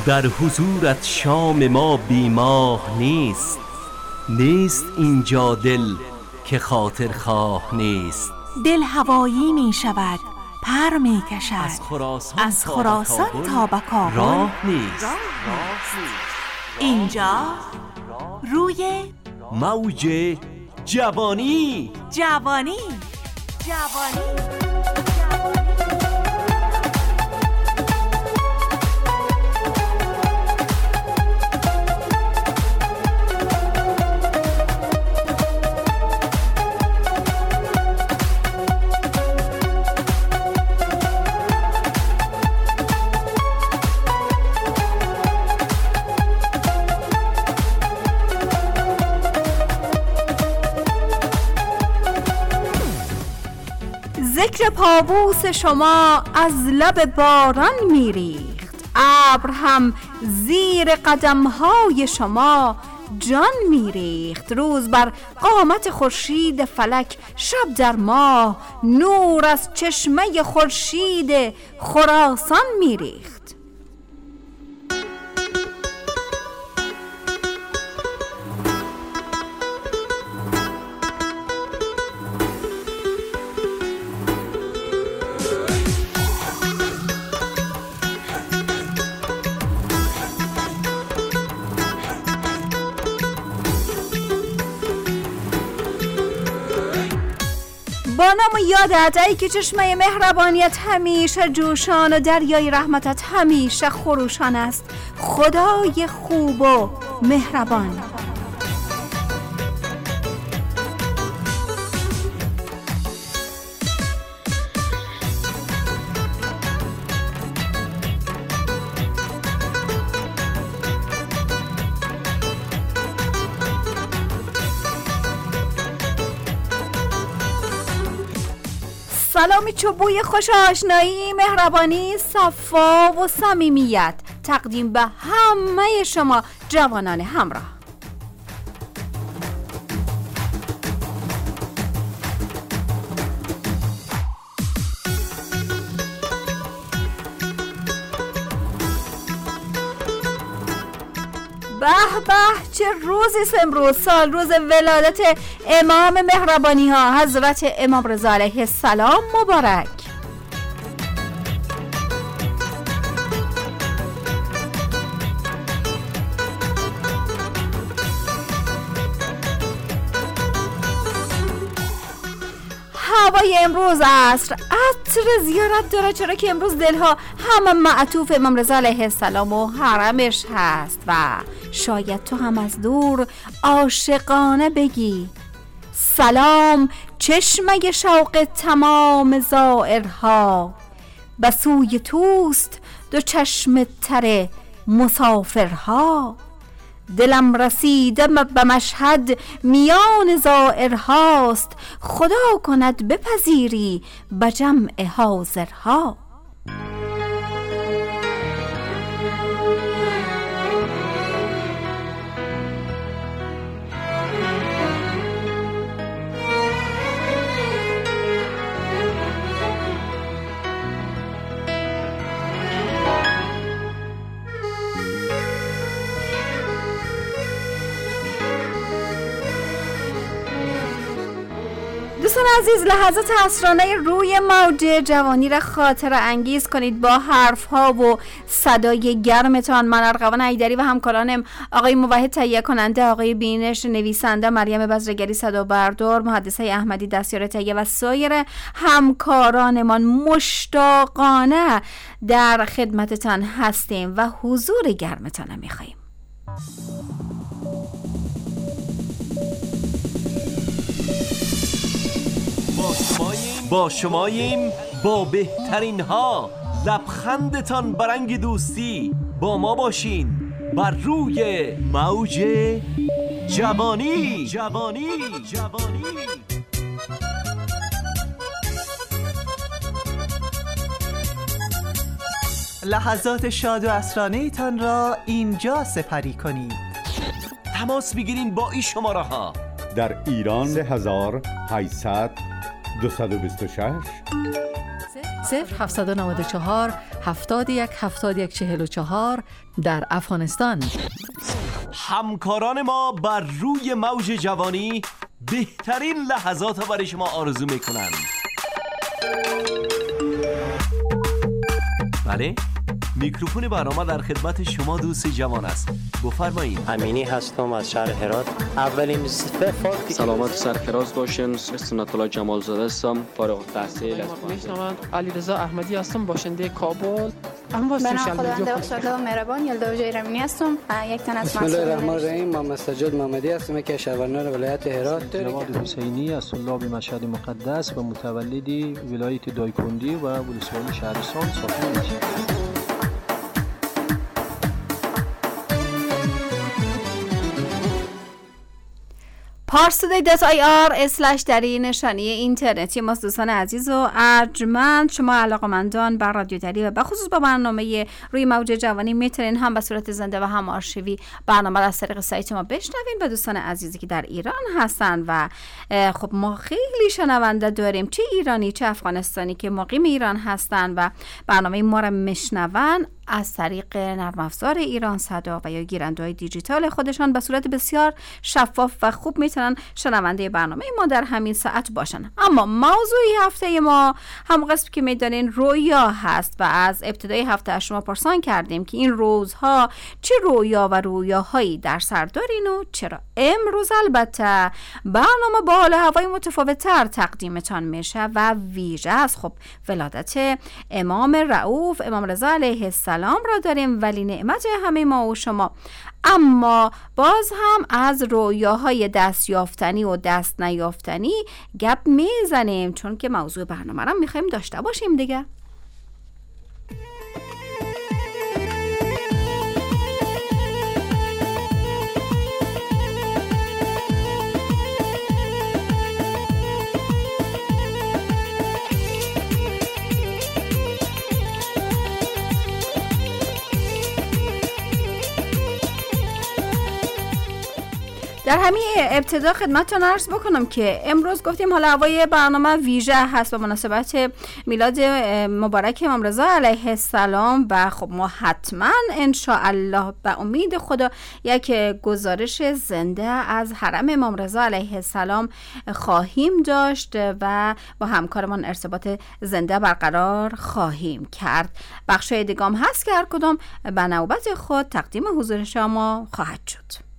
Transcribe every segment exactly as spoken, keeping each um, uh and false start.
در حضورت شام ما بیماه نیست. نیست اینجا دل که خاطر خواه نیست. دل هوایی می شود، پر می کشد، از خراسان, از خراسان تا به کابل راه نیست. اینجا روی موج جوانی. جوانی جوانی ذکر پابوس شما از لب باران میریخت. ابر هم زیر قدمهای شما جان میریخت. روز بر قامت خورشید فلک، شب در ماه، نور از چشمه خورشید خراسان میریخت. با نام و یادت ای که چشمه مهربانیت همیشه جوشان و دریای رحمتت همیشه خروشان است، خدای خوب و مهربان. سلامی چوبوی خوش آشنایی، مهربانی، صفا و صمیمیت تقدیم به همه شما جوانان همراه. به به چه روزی است امروز، سال روز ولادت امام مهربانی ها حضرت امام رضا علیه السلام مبارک. هوای امروز عصر عطر زیارت داره، چرا که امروز دلها همه معطوف امام رضا علیه السلام و حرمش هست و شاید تو هم از دور عاشقانه بگی سلام چشمه شوق تمام زائرها، به سوی توست دو چشم تر مسافرها. دلم رسیده به مشهد میان زائرهاست، خدا کند بپذیری به جمع حاضرها. دوستان عزیز، لحظات اسرانه روی موج جوانی را خاطر انگیز کنید با حرف ها و صدای گرمتان. من ارغوان حیدری و همکارانم آقای موحد تهیه کننده، آقای بینش نویسنده، مریم بزرگری صدا بردار، مهندسه احمدی دستیار تهیه و سایر همکارانمان مشتاقانه در خدمتتان هستیم و حضور گرمتان میخواییم. با شماییم با بهترین ها، لبخندتان برنگ دوستی، با ما باشین بر روی موج جوانی. جوانی جوانی لحظات شاد و عصرانه ایتان را اینجا سپری کنید. تماس بگیرین با این شماره ها: در ایران سه هزار و هشتصد دویست و بیست و شش صفر هفت نه چهار هفتاد و یک هفتاد و یک چهل و چهار در افغانستان. همکاران ما بر روی موج جوانی بهترین لحظات را برای شما آرزو میکنند. بله، میکروفون برنامه در خدمت شما دوست جوان است. بفرمایید. امینی هستم از شهر هرات. اولین صفحه سلامت سرفراز باشین. سنت الله جمال زاده هستم، فارغ التحصیل از میشنوند. علیرضا احمدی هستم، باشنده کابل. اما سوشال میدیا بخشنده و مهربان یلدا جیرمینی هستم، یک تن از بسم الله الرحمن الرحیم. محمد سجاد محمدی هستم، یک از شهروندان ولایت هرات. جواد حسینی از طلاب مشهد مقدس و متولد ولایت دایکندی و ولسوالی شهرستان ساکن میشم. پارستودی دات آی آر اسلش در این نشانی اینترنتی ماست. دوستان عزیز و ارجمند، شما علاقمندان بر رادیو دری و بخصوص با برنامه روی موج جوانی میتونین هم به صورت زنده و هم آرشیوی برنامه را از طریق سایت ما بشنوین. و دوستان عزیزی که در ایران هستن و خب ما خیلی شنونده داریم، چه ایرانی چه افغانستانی که مقیم ایران هستن و برنامه ما را میشنون از طریق نرم افزار ایران صدا و یا گیرنده‌های دیجیتال خودشان به صورت بسیار شفاف و خوب میتونن شنونده برنامه ما در همین ساعت باشن. اما موضوعی هفته ما هم قسم که میدانین رویا هست و از ابتدای هفته شما پرسان کردیم که این روزها چه رویا و رویاهایی در سر دارین و چرا. امروز البته برنامه با حال هوای متفاوت تر تقدیمتان میشه و ویژه از خب ولادت امام رؤوف امام رضا علیه السلام را داریم، ولی نعمت همه ما و شما. اما باز هم از رویاهای دست یافتنی و دست نیافتنی گپ میزنیم، چون که موضوع برنامه را میخوایم داشته باشیم دیگه. در همین ابتدا خدمتتون عرض بکنم که امروز گفتیم حالا هوای برنامه ویژه هست به مناسبت میلاد مبارک امام رضا علیه السلام و خب ما حتما ان شاء الله به امید خدا یک گزارش زنده از حرم امام رضا علیه السلام خواهیم داشت و با همکارمان ارتباط زنده برقرار خواهیم کرد. بخشای دیگه هست که هر کدام به نوبت خود تقدیم حضور شما خواهد شد.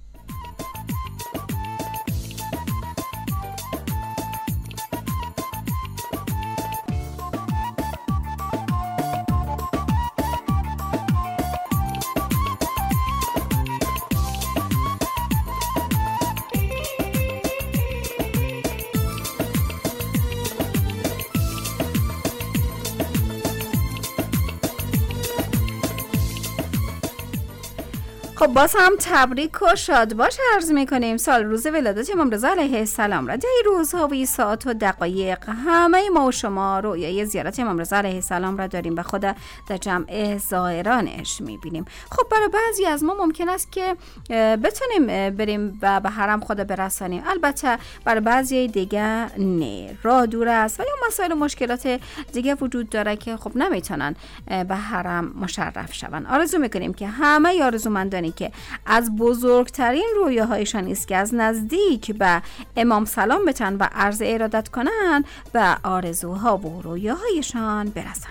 خب باز هم تبریک و شادباش عرض میکنیم سال روز ولادت امام رضا علیه السلام را. در این روزها و ساعت و دقایق همه ما و شما رویای زیارت امام رضا علیه السلام را داریم و خدا در جمع زائرانش میبینیم. خب برای بعضی از ما ممکن است که بتونیم بریم و به حرم خدا برسانیم، البته برای بعضی دیگه نه، راه دور است و یا مسائل و مشکلات دیگه وجود داره که خب نمیتونن به حرم مشرف شون. آرزو میکنیم که همه آرزومندانی که از بزرگترین رویاهایشان است که از نزدیک به امام سلام بتن و عرض ارادت کنن به آرزوها و رویاهایشان برسن.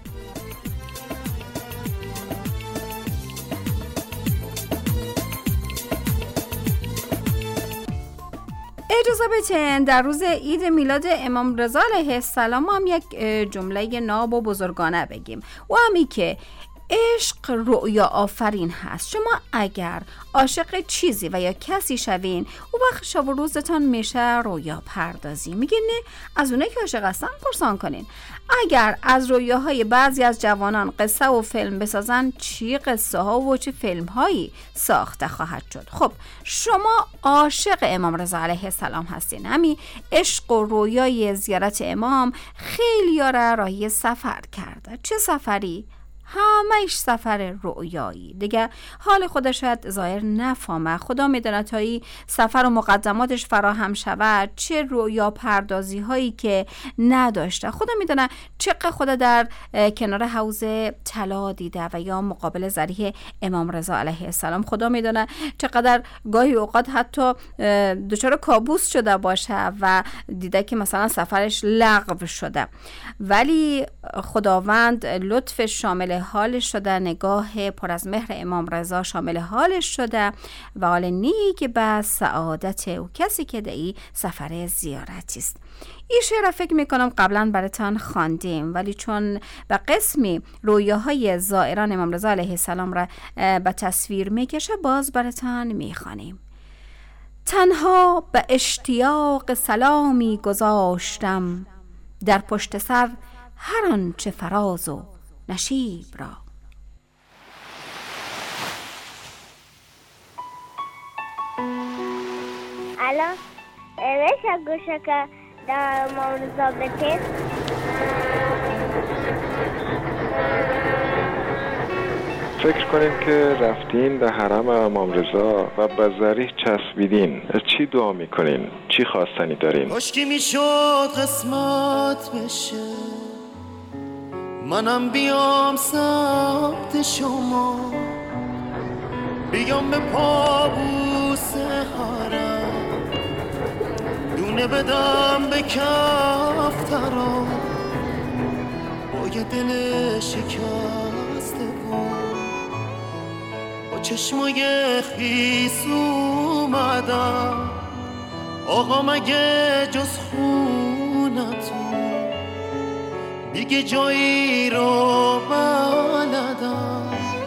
اجازه بدین در روز عید میلاد امام رضا علیه السلام هم یک جمله ناب و بزرگانه بگیم و همی که عشق رؤیا آفرین هست. شما اگر عاشق چیزی و یا کسی شوین او وقت شب و روزتان میشه رویا پردازی. میگه نه، از اونه که عاشق هستن پرسان کنین. اگر از رویاهای بعضی از جوانان قصه و فیلم بسازن چی قصه ها و چی فیلم هایی ساخته خواهد شد. خب شما عاشق امام رضا علیه السلام هستین. همین عشق و رویای زیارت امام خیلی را راهی سفر کرده. چه سفری؟ همه‌اش سفر رویایی. دیگه حال خودش شاید ظاهر نفهمه. خدا میدونه تا این سفر و مقدماتش فراهم شود چه رویا پردازی هایی که نداشته. خدا میدونه چقدر خدا در کنار حوض طلا دیده و یا مقابل ذریح امام رضا علیه السلام. خدا میدونه چقدر گاهی اوقات حتی دچار کابوس شده باشه و دیده که مثلا سفرش لغو شده، ولی خداوند لطف شامل حالش شده، نگاه پر از مهر امام رضا شامل حالش شده و حال نیک به سعادت او کسی که در این سفر زیارتی است. این شعر فکر میکنم قبلا براتان خواندیم، ولی چون به قسمی رویاهای زائران امام رضا علیه السلام را به تصویر میکشه باز براتان میخوانیم. تنها به اشتیاق سلامی گذاشتم، در پشت سر هر آنچه فراز و نشیب را. الان میشه گوشه که در امام رضا بتید؟ فکر کنیم که رفتین به حرم امام رضا و به ذریح چسبیدین، چی دعا میکنین؟ چی خواستنی دارین؟ کاشکی میشد قسمت بشه منم بیام سمت شما، بیام به پابوس حرم، دونه بدم به کفترا، با یه دل شکسته بود با چشمای خیس اومدم. آقا مگه جز خونتون دیگه جایی رو بلدم؟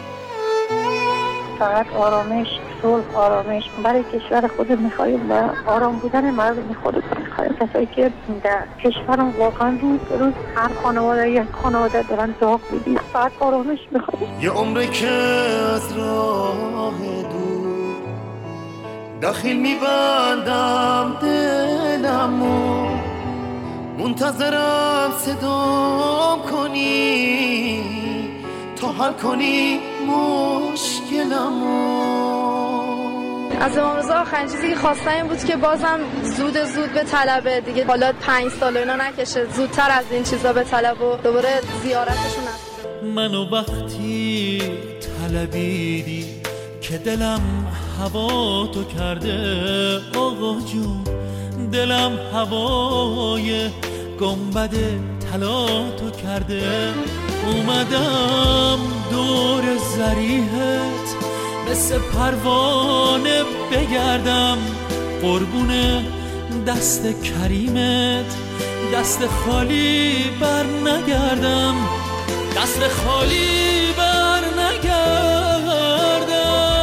فقط آرامش، صلح، آرامش برای کشور خود میخوایم و آرام بودن مردم خود میخوایم. کسایی که در کشورم واقعا روز روز هر خانواده یک خانواده دارن داغ میدید، فقط آرامش میخوایم. یه عمره که از راه دور داخل میبندم دلمو، منتظرم صدام کنی تا حل کنی مشکلمو. از امام رضا آخرین چیزی که خواستم این بود که بازم زود زود به طلبه دیگه، حالا پنج سال اینا نکشه، زودتر از این چیزا به طلب و دوباره زیارتشون هست. منو وقتی طلبیدی که دلم هوا تو کرده، آقا جون دلم هوای گنبد طلا تو کرده. اومدم دور ذریحت مثل پروانه بگردم، قربون دست کریمت دست خالی بر نگردم، دست خالی بر نگردم.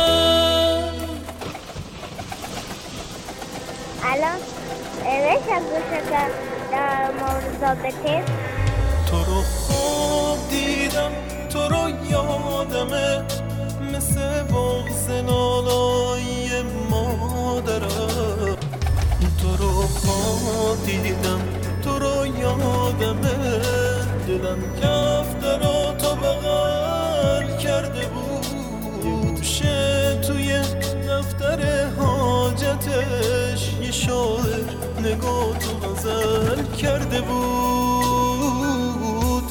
الان میشه گوشه که در امام رضا بتید؟ تو رو خواب دیدم، تو رو یادمه، مثل بغض نالایی مادرم. تو رو خواب دیدم، تو رو یادمه، دلم کفترا تو بغل کرده بود. توشه توی دفتر حاجتش یه شاعر نگاه تو غزل کرده بود.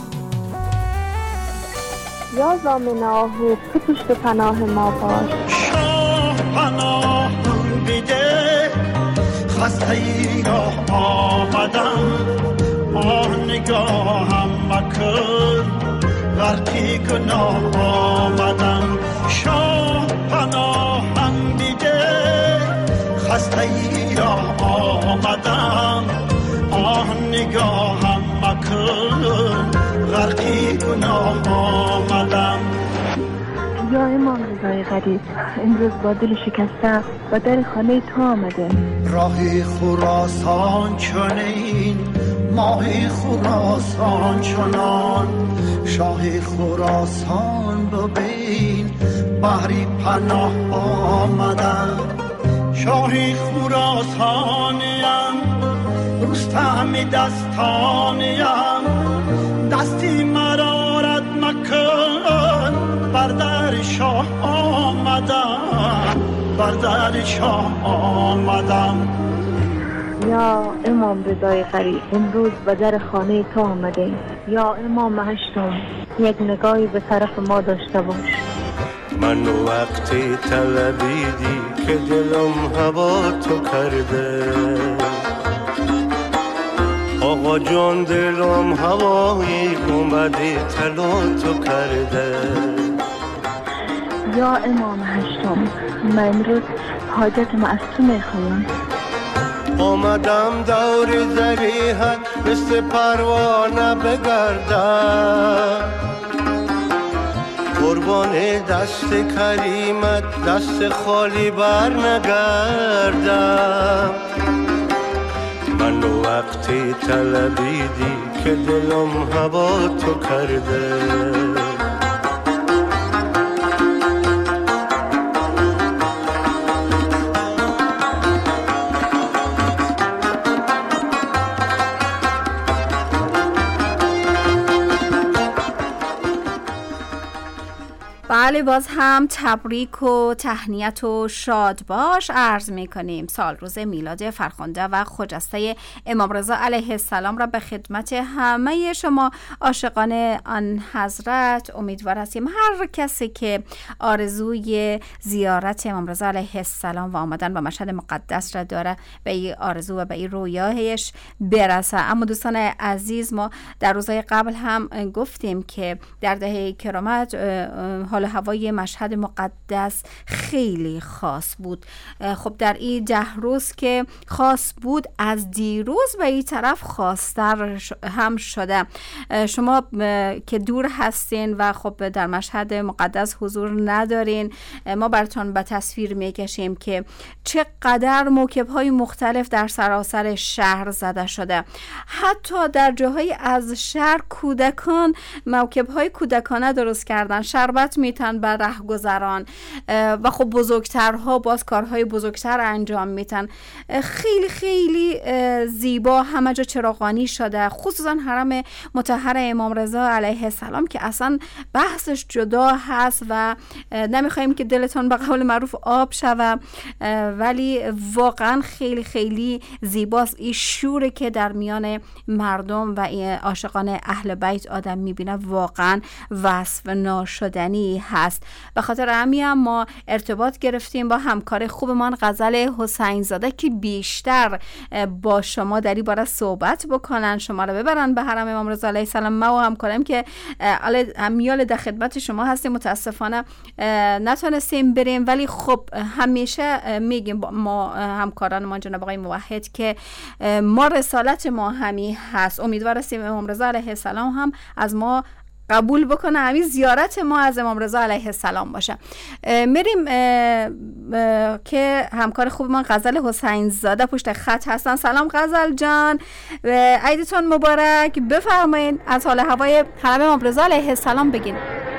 یا زامن آهو تو پشت پناه ما باش. شاه پناه بیده خسته ای را آمدم، آه نگاهم مکن غرقی گناه آمدم. شاه پناهم بیده خسته ای را آمدم، آه نگاهم مکن غرقی گناه آمدم. یا امام رضای غریب امروز با دل شکسته و در خانه تو آمده. راهی خراسان چنین، ماهی خراسان چنان، شاهی خراسان ببین بحری پناه آمدن. شاهی خراسانیم، رستم دستانیم، دستی مرارت مکن بر در شاه آمدم، بر در شاه آمدم. یا امام رضای غریب، امروز به در خانه تو آمده. یا امام هشتم، یک نگاهی به طرف ما داشته باش. من وقتی طلبیدی که دلم هوا تو کرده، آقا جان دلم هوایی اومدی طلا تو کرده. یا امام هشتم، من امروز حاجتم از تو میخوایم. آمدم دور زریحت مثل پروانه بگردم، قربان دست کریمت دست خالی بر نگردم. من وقتی طلبیدی که دلم هوا تو کرده. بله، باز هم تبریک و تهنیت و شاد باش عرض می کنیم. سال روز میلاد فرخنده و خجسته امام رضا علیه السلام را به خدمت همه شما عاشقان آن حضرت امیدوار هستیم هر کسی که آرزوی زیارت امام رضا علیه السلام و آمدن به مشهد مقدس را داره به این آرزو و به این رویاهش برسه. اما دوستان عزیز، ما در روزهای قبل هم گفتیم که در دهه کرامت حال هوای مشهد مقدس خیلی خاص بود. خب در این ده روز که خاص بود، از دیروز به این طرف خاصتر هم شده. شما که دور هستین و خب در مشهد مقدس حضور ندارین، ما براتون به تصویر میکشیم که چقدر موکب‌های مختلف در سراسر شهر زده شده. حتی در جاهای از شهر کودکان موکب‌های کودکانه درست کردن، شربت میتن بر رهگذران و خب بزرگترها باز کارهای بزرگتر انجام میتن. خیلی خیلی زیبا همه جا چراغانی شده، خصوصا حرم مطهر امام رضا علیه السلام که اصلا بحثش جدا هست و نمیخوایم که دلتون به قول معروف آب شوه، ولی واقعا خیلی خیلی زیباست. این شوری که در میان مردم و عاشقان اهل بیت آدم میبینه واقعا وصف ناشدنی هست. به خاطر همین هم ما ارتباط گرفتیم با همکار خوبمان غزل حسین زاده که بیشتر با شما در این باره صحبت بکنن، شما رو ببرن به حرم امام رضا علیه السلام. ما و همکارم که امیال در خدمت شما هستیم، متاسفانه نتونستیم بریم، ولی خب همیشه میگیم ما همکاران ما جناب آقای موحد که ما رسالت ما همین هست. امیدوار هستیم امام رضا علیه السلام هم از ما قبول بکنه، همین زیارت ما از امام رضا علیه السلام باشه. میریم که همکار خوب من غزل حسین زاده پشت خط هستن. سلام غزل جان، عیدتون مبارک. بفرمایید از حال هوای حرم امام رضا علیه السلام بگین.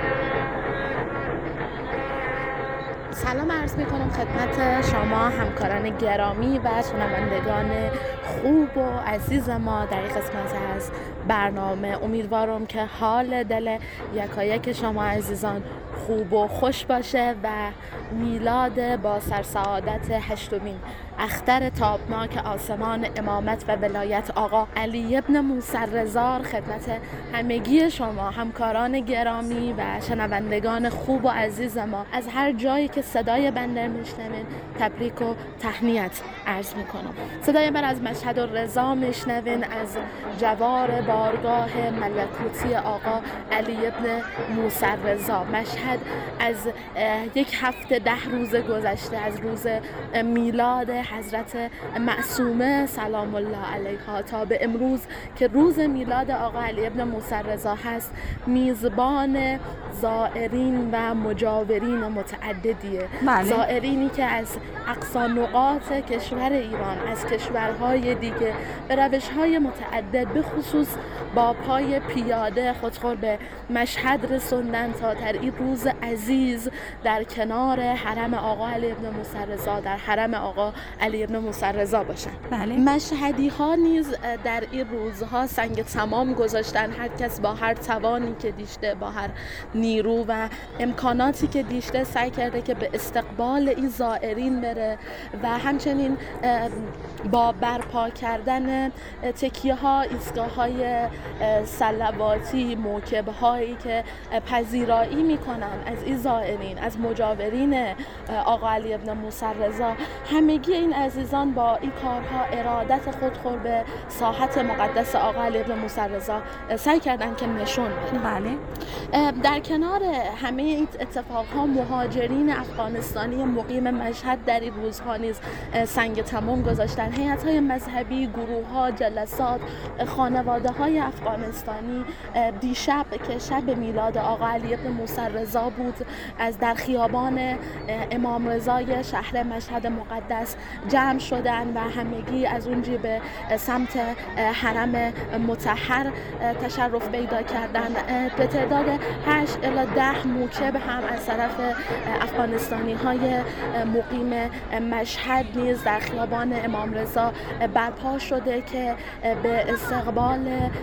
سلام عرض می کنم خدمت شما همکاران گرامی و شنوندگان خوب و عزیز ما در این قسمت از برنامه. امیدوارم که حال دل یکایک شما عزیزان خوب و خوش باشه و میلاد با سرسعادت هشتمین اختر تابناک آسمان امامت و ولایت آقا علی ابن موسی رضا خدمت همگی شما همکاران گرامی و شنوندگان خوب و عزیز ما از هر جایی که صدای بنده میشنوین تبریک و تهنیت عرض میکنم. صدای من از مشهد الرضا میشنوین، از جوار بارگاه ملکوتی آقا علی ابن موسی رضا. مشهد از یک هفته ده روز گذشته از روز میلاد حضرت معصومه سلام الله علیها تا به امروز که روز میلاد آقا علی ابن موسی رضا هست، میزبان زائرین و مجاورین متعددیه. بله. زائرینی که از اقصا نقاط کشور ایران، از کشورهای دیگه به روش‌های متعدد به خصوص با پای پیاده خودخور به مشهد رسوندن تا در این روز عزیز در کنار حرم آقا علی ابن موسی رضا، در حرم آقا علی ابن موسی رضا باشن. بله. مشهدی ها نیز در این روزها سنگ تمام گذاشتن. هر کس با هر توانی که داشته، با هر نیرو و امکاناتی که داشته سعی کرده که به استقبال این زائرین بره و همچنین با برپا کردن تکیه ها، ایستگاه های صلواتی، موکب هایی که پذیرایی میکنن از این زائرین، از مجاورین آقا علی ابن موسی رضا، همگی این عزیزان با این کارها ارادت خود خود به ساحت مقدس آقا علی ابن موسی رضا سعی کردن که نشون بدن. بله. در کنار همه این اتفاقها مهاجرین افغانستانی مقیم مشهد در این روزها نیز سنگ تمام گذاشتن. هیئت‌های مذهبی، گروه‌ها، جلسات، خانواده‌های افغانستانی دیشب که شب میلاد آقا علی ابن موسی رضا بود، از در خیابان امام رضای شهر مشهد مقدس جمع شدن و همگی از اونجا به سمت حرم مطهر تشرف پیدا کردن. به تعداد هشت الی ده موکب هم از طرف افغانستانی های مقیم مشهد نیز در خیابان امام رضا برپا شده که به استقبال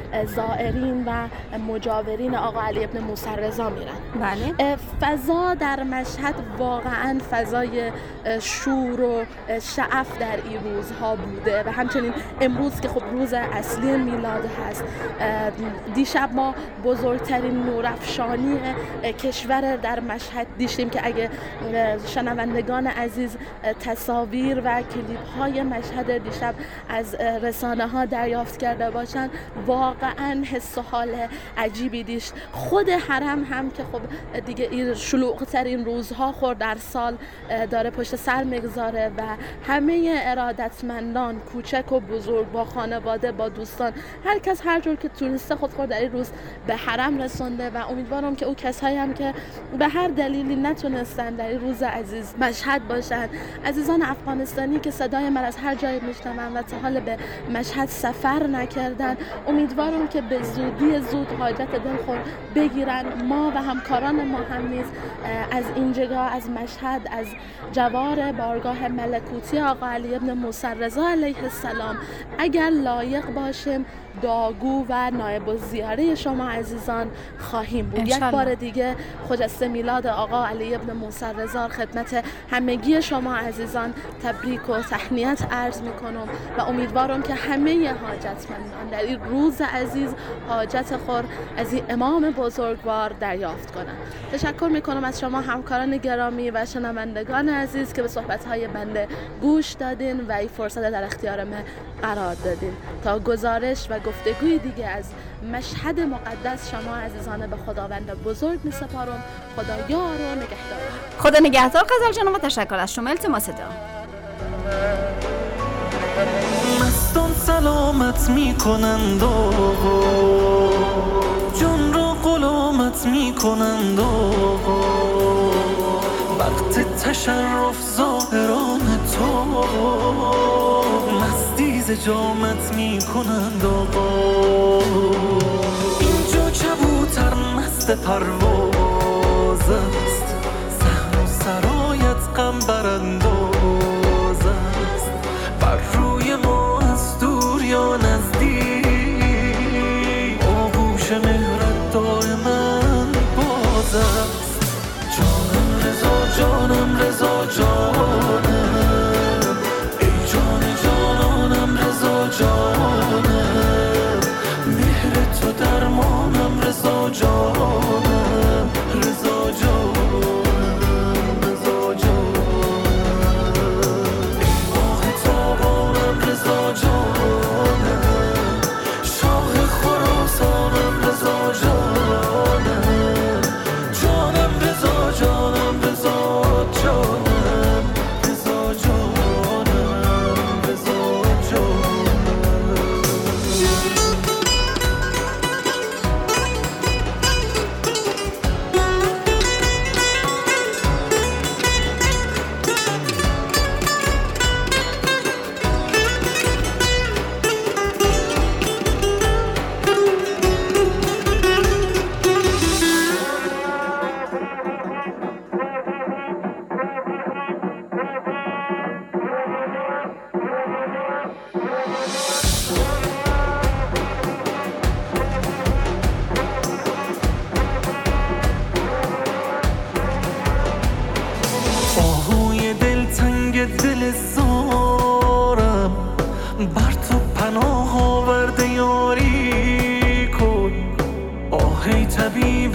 زائرین و مجاورین آقا علی ابن موسی رضا میرن. بله. فضا در مشهد واقعا فضای شور و شعف در این روزها بوده و همچنین امروز که خب روز اصلی میلاد هست. دیشب ما بزرگترین نورافشانی کشور در مشهد دیشتیم که اگه شنوندگان عزیز تصاویر و کلیپ های مشهد دیشب از رسانه ها دریافت کرده باشن، واقعا حس و حال عجیبی دیشت. خود حرم هم که خب دیگه این شلوغ ترین روزها خور در سال داره پشت سر میگذاره و همه ارادتمندان کوچک و بزرگ با خانواده، با دوستان، هر کس هر جور که تونسته خود خود در این روز به حرم رسونده و امیدوارم که او کسایی هم که به هر دلیلی نتونستن در این روز عزیز مشهد باشن، عزیزان افغانستانی که صدای من از هر جایی میشنون و تا حال به مشهد سفر نکردن، امیدوارم که به زودی زود حاجت دلخور بگیرن. ما و همکاران ما هم نیز از اینجا، از مشهد، از جوار بارگاه ملکوتی آقا علی ابن موسی رضا علیه السلام اگر لایق باشیم داگو و نایب الزیاره شما عزیزان خواهیم بود. یک بار دیگه خجسته میلاد آقا علی ابن موسی رضا خدمت همگی شما عزیزان تبریک و تهنیت عرض میکنم و امیدوارم که همه حاجتمندان در این روز عزیز حاجت خور از این امام بزرگوار دریافت کنند. تشکر میکنم از شما همکاران گرامی و شنوندگان عزیز که به صحبت‌های بنده گوش دادین و این فرصت در اختیار من قرار دادین. تا گزارش و گفتگوی دیگه از مشهد مقدس شما عزیزان به خداوند بزرگ می سپارم. خدا یار و نگهدار. خدا نگهدار. غزل جان، ما تشکر از شما. التماس دعا. مستان سلامت می کنند و جان را غلامت می کنند و وقت تشرف ظاهران تو مستی ز جامت می کنند آقا. اینجا کبوتر مست پرواز است، صحن و سرایت غم برانداز است، بر روی ما از دور یا نزدیک آغوش مهرت دائما باز است. جانم رضا، جانم رضا، جانم ای جان جانانم رضا، جانم مهر تو درمانم رضا، جانم رضا، جانم رضا، جانم ای ماه تابانم رضا، جانم شاه خراسانم رضا، جانم جانم رضا، جانم رضا، جانم رضا، جانم رضا، جانم.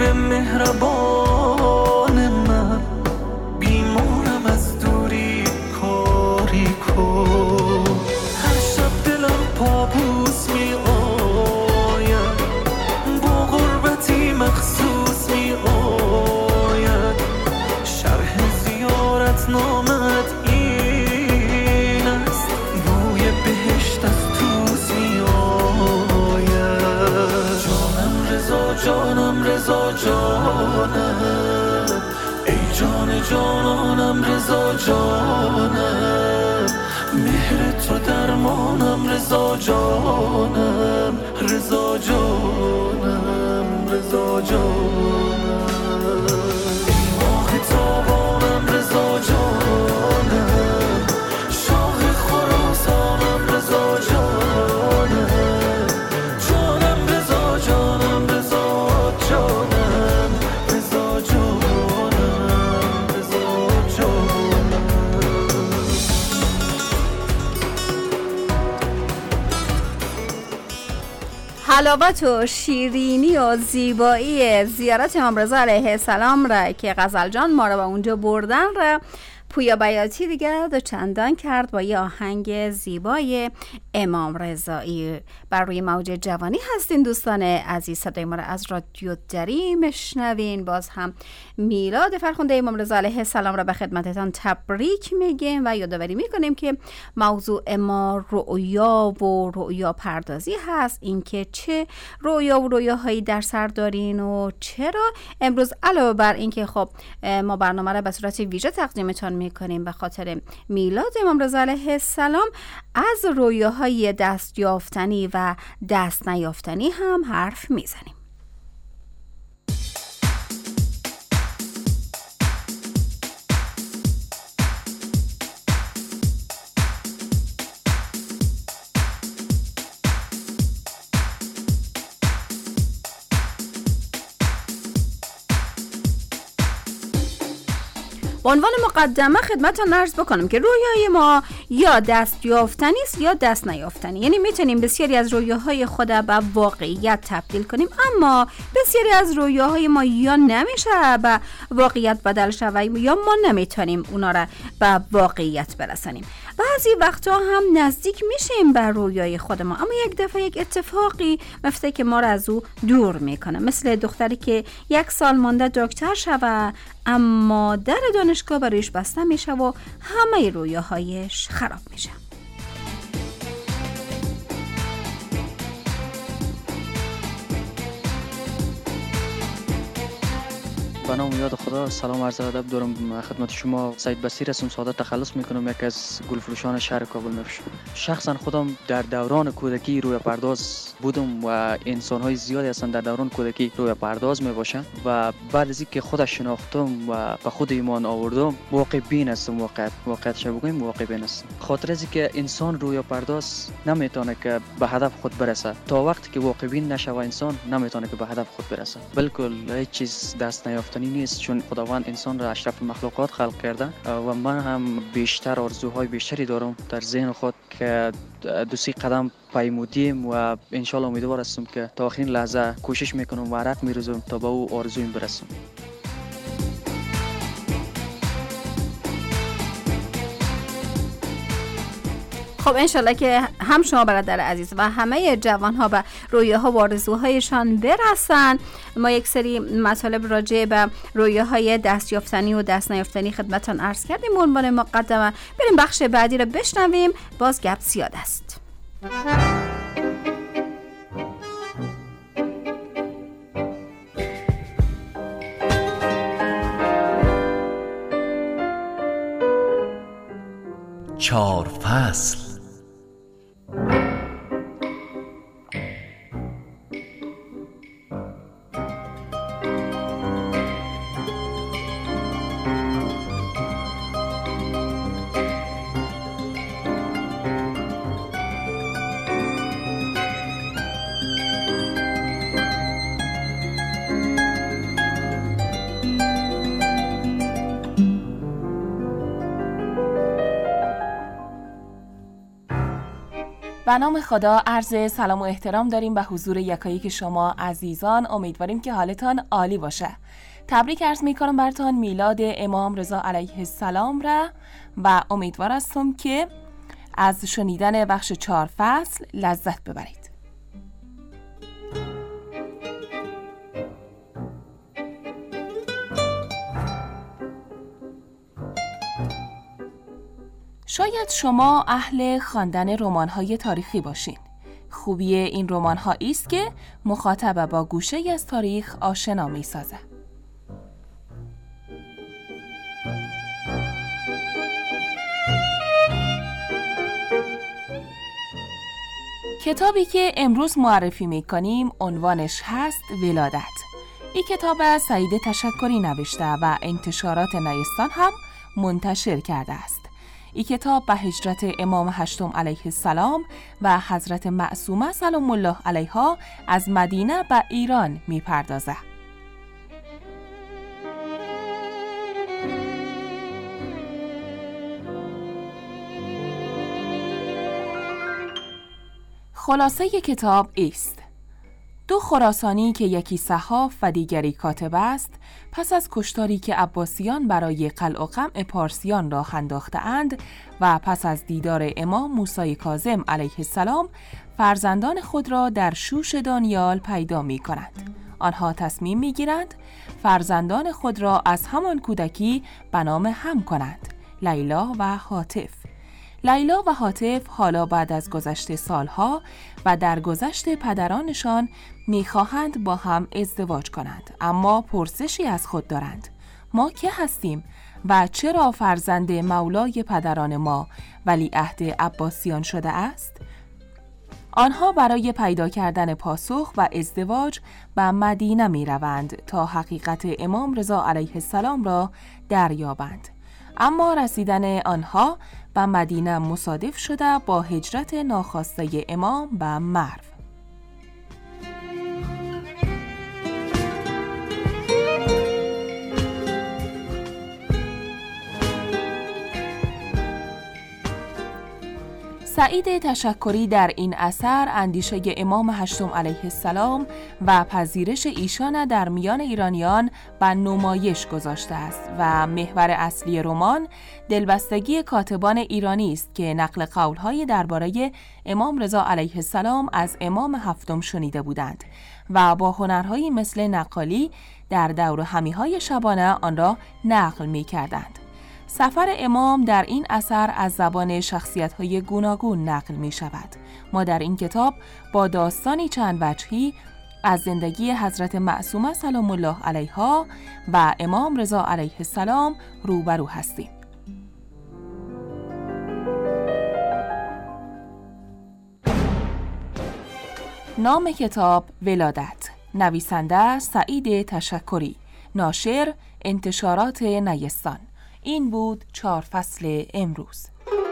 روی مهربان من، بیمارم از دوری کاری کن. هر شب دلم پابوس می آید، با غربتی مخصوص می آید. شرح زیارت نامت این است، بوی بهشت از توس می آید. جانم رضا جانم رضا جانم، ای جان جانانم رضا جانم. مهر تو درمانم رضا جانم، رضا جانم رضا جانم. ای ماه تابانم رضا جانم، شاه خراسانم رضا جانم. جانم رضا جانم رضا جانم، رضا جانم رضا جانم. حلاوت و شیرینی و زیبایی زیارت امام رضا علیه السلام را که غزل جان ما را به اونجا بردن را پویا بیاتی دیگر دو چندان کرد با یه آهنگ زیبای امام رضایی. بر روی موج جوانی هستین دوستان عزیز، صدای ما را از رادیو دری میشنوین. باز هم میلاد فرخنده امام رضا علیه السلام را به خدمتتان تبریک میگیم و یادآوری میکنیم که موضوع ما رؤیا و رؤیا پردازی هست، اینکه چه رؤیا و رؤیاهایی در سر دارین و چرا. امروز علاوه بر اینکه خب ما برنامه را به صورت ویژه تقدیمتان میکنیم به خاطر میلاد امام رضا علیه السلام، از رویاهای دست یافتنی و دست نیافتنی هم حرف میزنیم. به عنوان مقدمه خدمتتون عرض بکنم که رویای ما یا دست یافتنی است یا دست نیافتنی، یعنی میتونیم بسیاری از رویاهای خود به واقعیت تبدیل کنیم، اما بسیاری از رویاهای ما یا نمیشه به واقعیت بدل شود یا ما نمیتونیم اونا را به واقعیت برسانیم. بعضی وقتا هم نزدیک میشیم به رویای خود ما، اما یک دفعه یک اتفاقی مفته که ما را از او دور میکنه، مثل دختری که یک سال مانده دکتر شوه اما در دانشگاه برایش بسته میشه و همه رویاهایش خراب میشه. به نام یاد خدا، سلام عرض ادب دارم خدمت شما. سید بصیر هستم، ساده تخلص میکنم، یک از گلفروشان شهر کابل میشم. شخصا خودم در دوران کودکی روی پرداز بودم و انسان‌های زیادی هستن در دوران کودکی روی پرداز میباشن و بعد از اینکه خودش شناختم و به خود ایمان آوردم واقع بین هستم. واقعیت واقعیتش بگویم واقع بین هستم. خاطر از اینکه انسان روی پرداز نمیتونه که به هدف خود برسه تا وقتی که واقع بین نشه و انسان نمیتونه که به هدف خود برسه. بالکل هیچ چیز دست نیافتنی نیست، چون خداوند انسان را اشرف مخلوقات خلق کرده و من هم بیشتر آرزوهای بیشتری دارم در ذهن خود که دو سی قدم پیمودیم و انشالله امیدوار هستم که تا آخرین لحظه کوشش میکنم و عرق میریزم تا به او آرزویم برسم. خب انشالله که هم شما برادر عزیز و همه جوان ها به رویاها و آرزوهایشان برسن. ما یک سری مطالب راجع به رویاهای دست یافتنی و دست نیافتنی خدمتتان عرض کردیم. به عنوان مقدمه بریم بخش بعدی رو بشنویم. باز گپ زیاد است. چهار فصل. به نام خدا عرض سلام و احترام داریم به حضور یکایک شما عزیزان. امیدواریم که حالتان عالی باشه. تبریک عرض میکنم براتون میلاد امام رضا علیه السلام را و امیدوار هستم که از شنیدن بخش چهار فصل لذت ببرید. شاید شما اهل خواندن رمان‌های تاریخی باشین. خوبی این رمان‌ها است که مخاطب با گوشه از تاریخ آشنا می‌سازه. کتابی که امروز معرفی می‌کنیم عنوانش هست ولادت. این کتاب از سعید تشکری نوشته و انتشارات نیستان هم منتشر کرده است. این کتاب به هجرت امام هشتم علیه السلام و حضرت معصومه سلام الله علیها از مدینه به ایران می‌پردازه. خلاصه ی کتاب است: دو خراسانی که یکی صحاف و دیگری کاتب است، پس از کشتاری که عباسیان برای قلع و قمع پارسیان راه انداخته‌اند و پس از دیدار امام موسی کاظم علیه السلام، فرزندان خود را در شوش دانیال پیدا می کنند. آنها تصمیم می گیرند فرزندان خود را از همان کودکی به نام هم کنند: لیلا و هاتف. لیلا و هاتف حالا بعد از گذشت سالها و در گذشت پدرانشان می‌خواهند با هم ازدواج کنند، اما پرسشی از خود دارند: ما که هستیم و چرا فرزند مولای پدران ما ولیعهد عباسیان شده است؟ آنها برای پیدا کردن پاسخ و ازدواج به مدینه می‌روند تا حقیقت امام رضا علیه السلام را دریابند. اما رسیدن آنها به مدینه مصادف شده با هجرت ناخواسته امام به مرو. سعید تشکری در این اثر اندیشه امام هشتم علیه السلام و پذیرش ایشان در میان ایرانیان به نمایش گذاشته است و محور اصلی رمان دلبستگی کاتبان ایرانی است که نقل قول‌های درباره امام رضا علیه السلام از امام هفتم شنیده بودند و با هنرهایی مثل نقالی در دور همی‌های شبانه آن را نقل می‌کردند. سفر امام در این اثر از زبان شخصیت‌های گوناگون نقل می شود. ما در این کتاب با داستانی چند وجهی از زندگی حضرت معصومه سلام الله علیها و امام رضا علیه السلام روبرو هستیم. نام کتاب ولادت، نویسنده سعید تشکری، ناشر انتشارات نیستان. این بود چهار فصل امروز.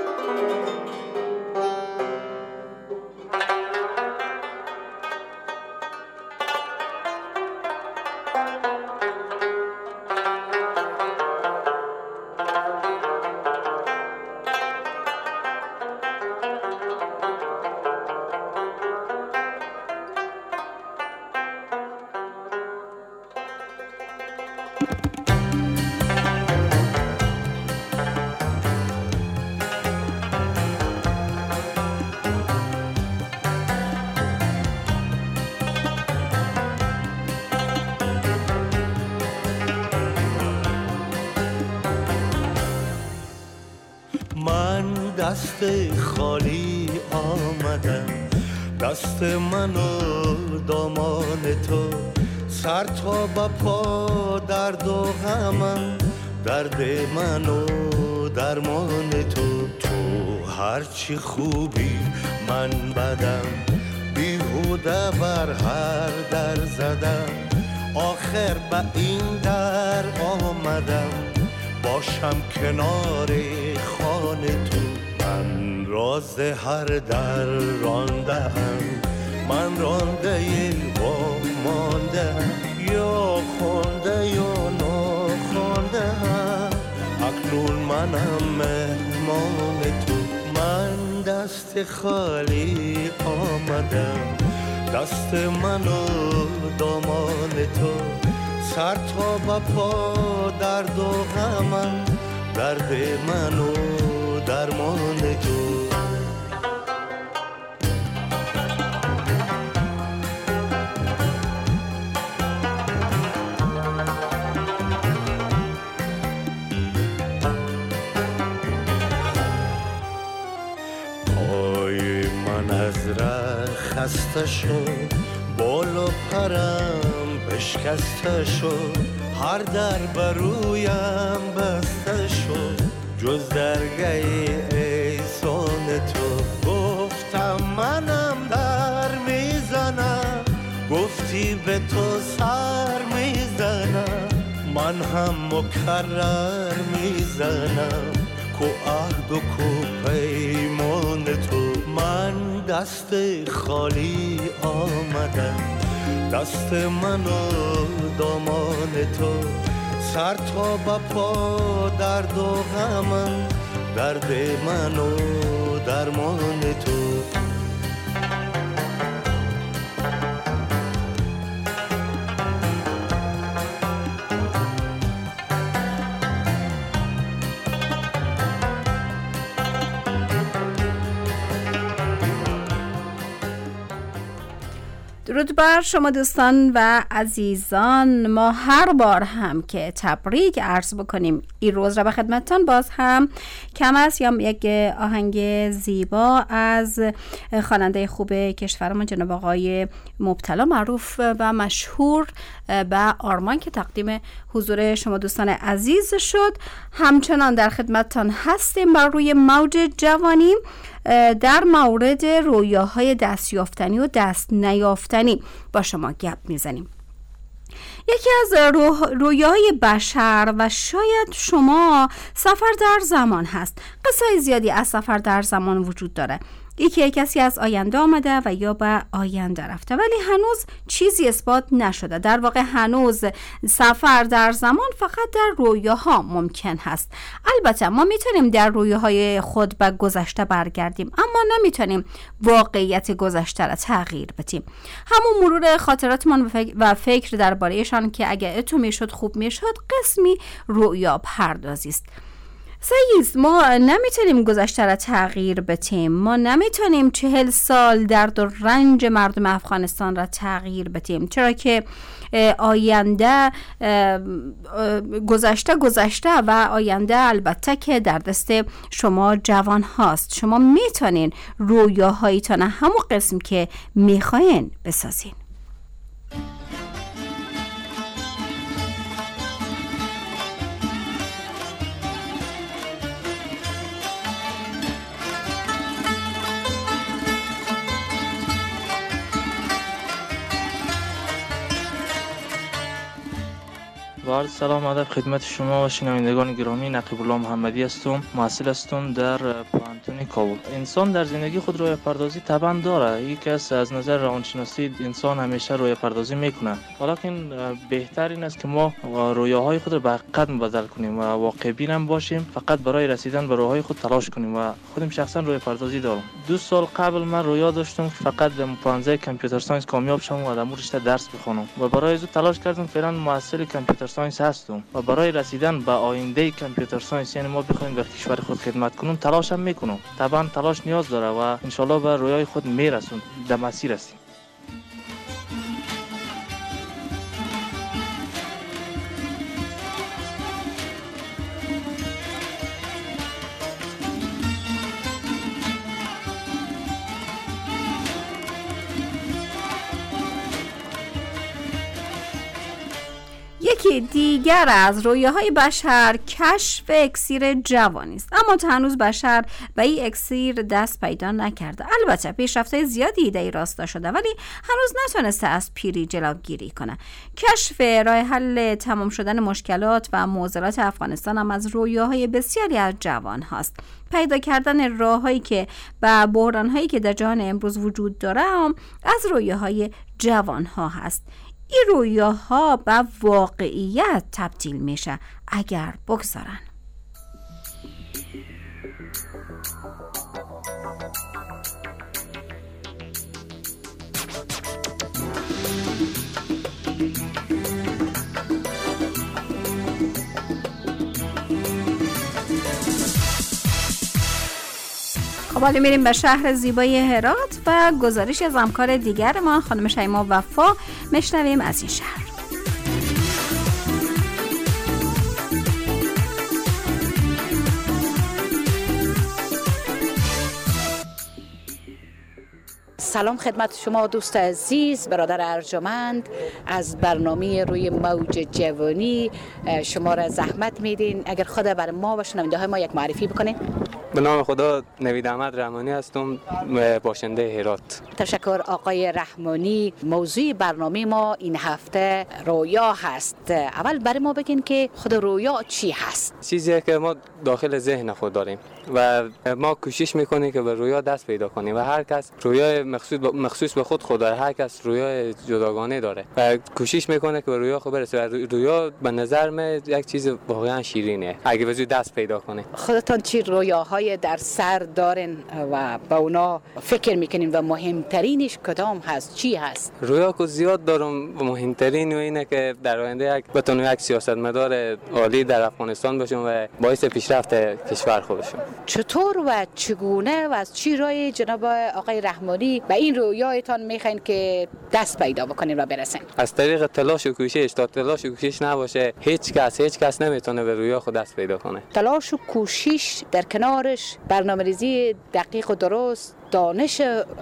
دست خالی آمدم، دست من و دامان تو، سر تا با پا درد و غمم، درد من و درمان تو. تو هرچی خوبی من بدم، بیهوده بر هر در زدم، آخر به این در آمدم، باشم کنار خانه تو. من راز هر در راندم، من رانده و مانده، یا خونده یا ناخونده، اکنون منم مهمان تو. من دست دست خالی آمدم، دست من و دامان تو، سر تا به پا درد و غمم، درد من و درمان تو. خسته شد، بال و پرم بشکسته شد، هر در برویم بسته شد، جز درگه احسان تو. گفتم منم در میزنم، گفتی به تو سر میزنم، من هم مکرر میزنم، کو عهد و کو پیمان تو. من دست خالی آمدم، دست من و دامان تو، سر تا به پا درد و غمم، درد من و درمان تو. درود بر شما دوستان و عزیزان. ما هر بار هم که تبریک عرض بکنیم این روز را به خدمتتان، باز هم کم است یا یک آهنگ زیبا از خواننده خوب کشورمون جناب آقای مبتلا، معروف و مشهور به آرمان، که تقدیم حضور شما دوستان عزیز شد. همچنان در خدمتتان هستیم بر روی موج جوانی در مورد رویاهای دست یافتنی و دست نیافتنی با شما گپ میزنیم. یکی از رو... رویاهای بشر و شاید شما سفر در زمان هست. قصه زیادی از سفر در زمان وجود داره. یکی کسی از آینده آمده و یا به آینده رفته، ولی هنوز چیزی اثبات نشده. در واقع هنوز سفر در زمان فقط در رویاها ممکن هست. البته ما میتونیم در رویاهای خود به گذشته برگردیم، اما نمیتونیم واقعیت گذشته را تغییر بدیم. همون مرور خاطراتمان و فکر دربارهشان که اگه اتو میشد خوب میشد قسمی رویا پردازی است. سعیز ما نمیتونیم گذشته را تغییر بدیم، ما نمیتونیم چهل سال درد و رنج مردم افغانستان را تغییر بدیم، چرا که آینده گذشته گذشته و آینده البته که در دست شما جوان هاست. شما میتونین رویاهایتان همون قسم که میخواین بسازین. با سلام ادب خدمت شما و شنوندگان گرامی. نقیب الله محمدی هستم، محصل هستم در پانتون کابل. انسان در زندگی خود روی پردازی طبعا داره. یک از از نظر روانشناسی انسان همیشه روی پردازی میکنه، ولیکن بهتر این است که ما رویاهای خود را به حقیقت مبدل کنیم و واقع بین باشیم، فقط برای رسیدن به رویاهای خود تلاش کنیم. و خودم شخصا روی پردازی دارم. دو سال قبل من رویا داشتم که فقط در پانزده کامپیوتر ساینس کامیاب شوم و در مورد رشته درس بخونم و برای زود تلاش کردم. فعلا محصل کامپیوتر ساینس هستم و برای رسیدن به آینده کامپیوتر ساینس، یعنی ما بخوایم در کشور خود خدمت کنیم، تلاش هم میکنم. طبعا تلاش نیاز داره و ان شاء الله به رویای خود میرسیم، در مسیر هستیم. یکی دیگر از رویاهای بشر کشف اکسیر جوانی است، اما تا هنوز بشر به این اکسیر دست پیدا نکرده. البته پیشرفت‌های زیادی در این راستا شده، ولی هنوز نتونسته از پیری جلوگیری کنه. کشف راه حل تمام شدن مشکلات و معضلات افغانستان هم از رویاهای بسیاری از جوان هاست. پیدا کردن راههایی که به بحران‌هایی که در جهان امروز وجود داره هم از رویاهای جوان ها هست. این رویاها به واقعیت تبدیل میشه اگر بگذارن. خب حالا میریم به شهر زیبای هرات و گزارش از همکار دیگرمان خانم شیما وفا میشنویم از این شهر. سلام خدمت شما دوست عزیز، برادر ارجمند از برنامه روی موج جوانی. شما را زحمت میدین اگر خدا بر ما و شنونده های ما یک معرفی بکنین. به نام خدا، نوید احمد رحمانی هستم، باشنده هرات. تشکر آقای رحمانی. موضوع برنامه ما این هفته رویا هست. اول برای ما بگین که خود رویا چی هست؟ چیزیه که ما داخل ذهن خود داریم و ما کوشش میکنیم که به رویا دست پیدا کنیم و هر کس رویای مخصوص مخصوص به خود خود داره، هر کس رویای جداگانه داره و کوشش میکنه که به رویا خود برسه. رویا به نظر من یک چیز واقعا شیرینه اگه بزودی دست پیدا کنه. خودتان چی رویاهای در سر دارین و با اونا فکر میکنین و مهمترینش کدام هست؟ چی هست؟ رویا که زیاد دارم، مهمترین و اینه که در آینده یک بتونم یک سیاستمدار عالی در افغانستان باشم و باعث پیشرفت کشور خود باشم. چطور و چگونه و از چی رای جناب آقای رحمانی به این رویایتان میخواین که دست پیدا بکنین و برسین؟ از طریق تلاش و کوشش. تا تلاش و کوشش نباشه هیچ کس هیچ کس نمیتونه به رویا خود دست پیدا کنه. تلاش و کوشش در کنارش برنامه‌ریزی دقیق و درست، دانش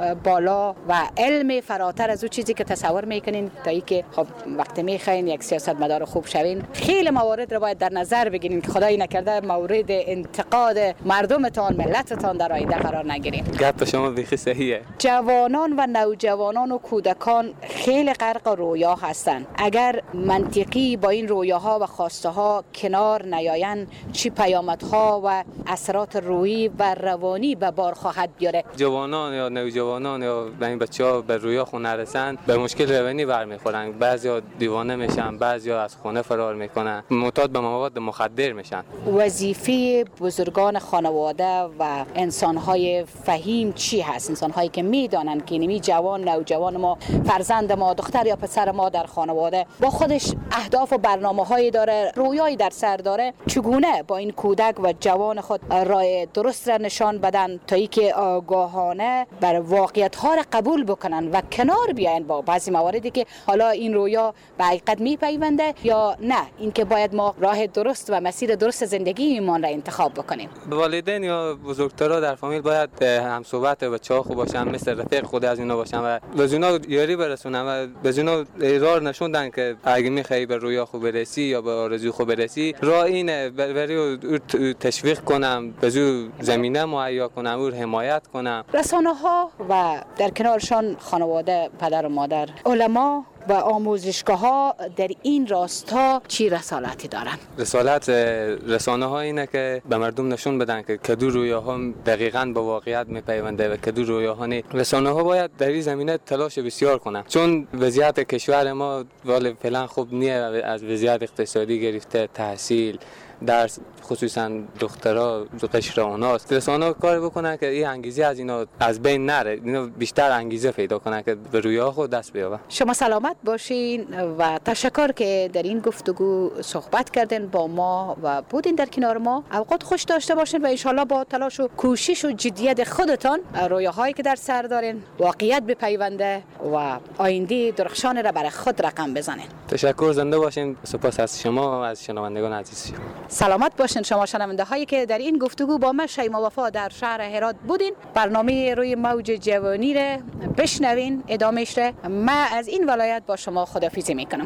بالا و علم فراتر از اون چیزی که تصور میکنین تا ای که خب وقتی میخواین یک سیاستمدار خوب شوین خیلی موارد رو باید در نظر بگیرین که خدایی نکرده مورد انتقاد مردمتان، ملتتان در آینده قرار نگیرین. گپ شما بیخی صحیحه. جوانان و نوجوانان و کودکان خیلی غرق رویا هستن. اگر منطقی با این رویاها و خواسته ها کنار نیاین چی پیامدها و اثرات روحی و روانی به بار خواهد بیاره؟ جوانان یا نوجوانان یا این بچه‌ها به رویا خود نرسن به مشکل روانی برمیخورن. بعضیا دیوانه میشن، بعضیا از خونه فرار میکنن، معتاد به مواد مخدر میشن. وظیفه بزرگان خانواده و انسان‌های فهیم چی هست؟ انسان‌هایی که میدانن که اینمی جوان نوجوان ما، فرزند ما، دختر یا پسر ما در خانواده با خودش اهداف و برنامه‌هایی داره، رویایی در سر داره، چگونه با این کودک و جوان خود راه درست را نشان بدن تا اینکه آگاهانه بر واقعیت‌ها را قبول بکنن و کنار بیاین با بعضی مواردی که حالا این رویا به حقیقت میپیونده یا نه، اینکه باید ما راه درست و مسیر درست زندگی ایمان را انتخاب بکنیم. والدین یا بزرگترا در فامیل باید هم صحبت بچه‌ها خوب باشن، مثل رفیق خود از اینا باشن و به اونا یاری برسونن و به اونا راه نشوندن که اگه می‌خوای به رویا خوب برسی یا به آرزوی خوب برسی، راه اینه بری تشویق کنم، به زو زمینه مهیا کنم، او حمایت کنم. رسانه ها و در کنارشان خانواده، پدر و مادر، علما و آموزشگاه ها در این راستا چی رسالتی دارن؟ رسالت رسانه ها اینه که به مردم نشون بدن که کدو رویاها دقیقاً با واقعیت میپیونده و کدو رویاها نه. رسانه ها باید در این زمینه تلاش بسیار کنن، چون وضعیت کشور ما ولی فعلا خوب نیه، از وضعیت اقتصادی گرفته تحصیل، درس، خصوصا دخترها قشر اوناست. رسانه‌ها کار بکنن که این انگیزه از اینا از بین نره، اینا بیشتر انگیزه پیدا کنن که به رویا خود دست بیابن. شما سلامت باشین و تشکر که در این گفتگو صحبت کردین با ما و بودین در کنار ما. اوقات خوش داشته باشین و ان شاءالله با تلاش و کوشش و جدیت خودتان رویاهایی که در سر دارین واقعیت بپیونده و آینده درخشان را برای خود رقم بزنین. تشکر، زنده باشین. سپاس از شما و از شنوندگان عزیز شما. سلامت باشین شما شنونده هایی که در این گفتگو با من شیما وفا در شهر هرات بودین. برنامه روی موج جوانی را بشنوین، ادامهش را. من از این ولایت با شما خداحافظی میکنم.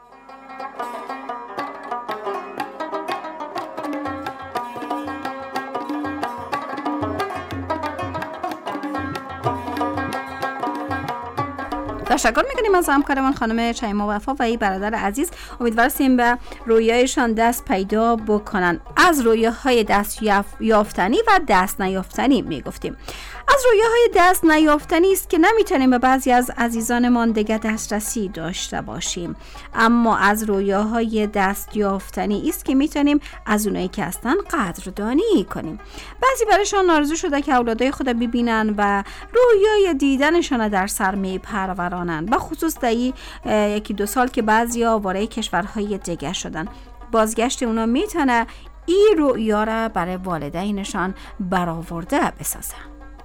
تشکر میکنیم از همکارمان خانم شیما وفا و این برادر عزیز. امیدواریم به رویایشان دست پیدا بکنن. از رویاهای دست یافتنی و دست نیافتنی میگفتیم. از رویاهای دست نیافتنی است که نمیتونیم به بعضی از عزیزانمان دیگه دسترسی داشته باشیم، اما از رویاهای دست یافتنی است که میتونیم از اونایی که هستن قدردانی کنیم. بعضی برایشان آرزو شده که اولادای خود ببینن و رویای دیدنشان در سر میپرورانن، به خصوص در یکی دو سال که بعضیا وارد کشورهای دیگه شدن. بازگشت اونا میتونه این رویا را برای والدینشان برآورده بسازه.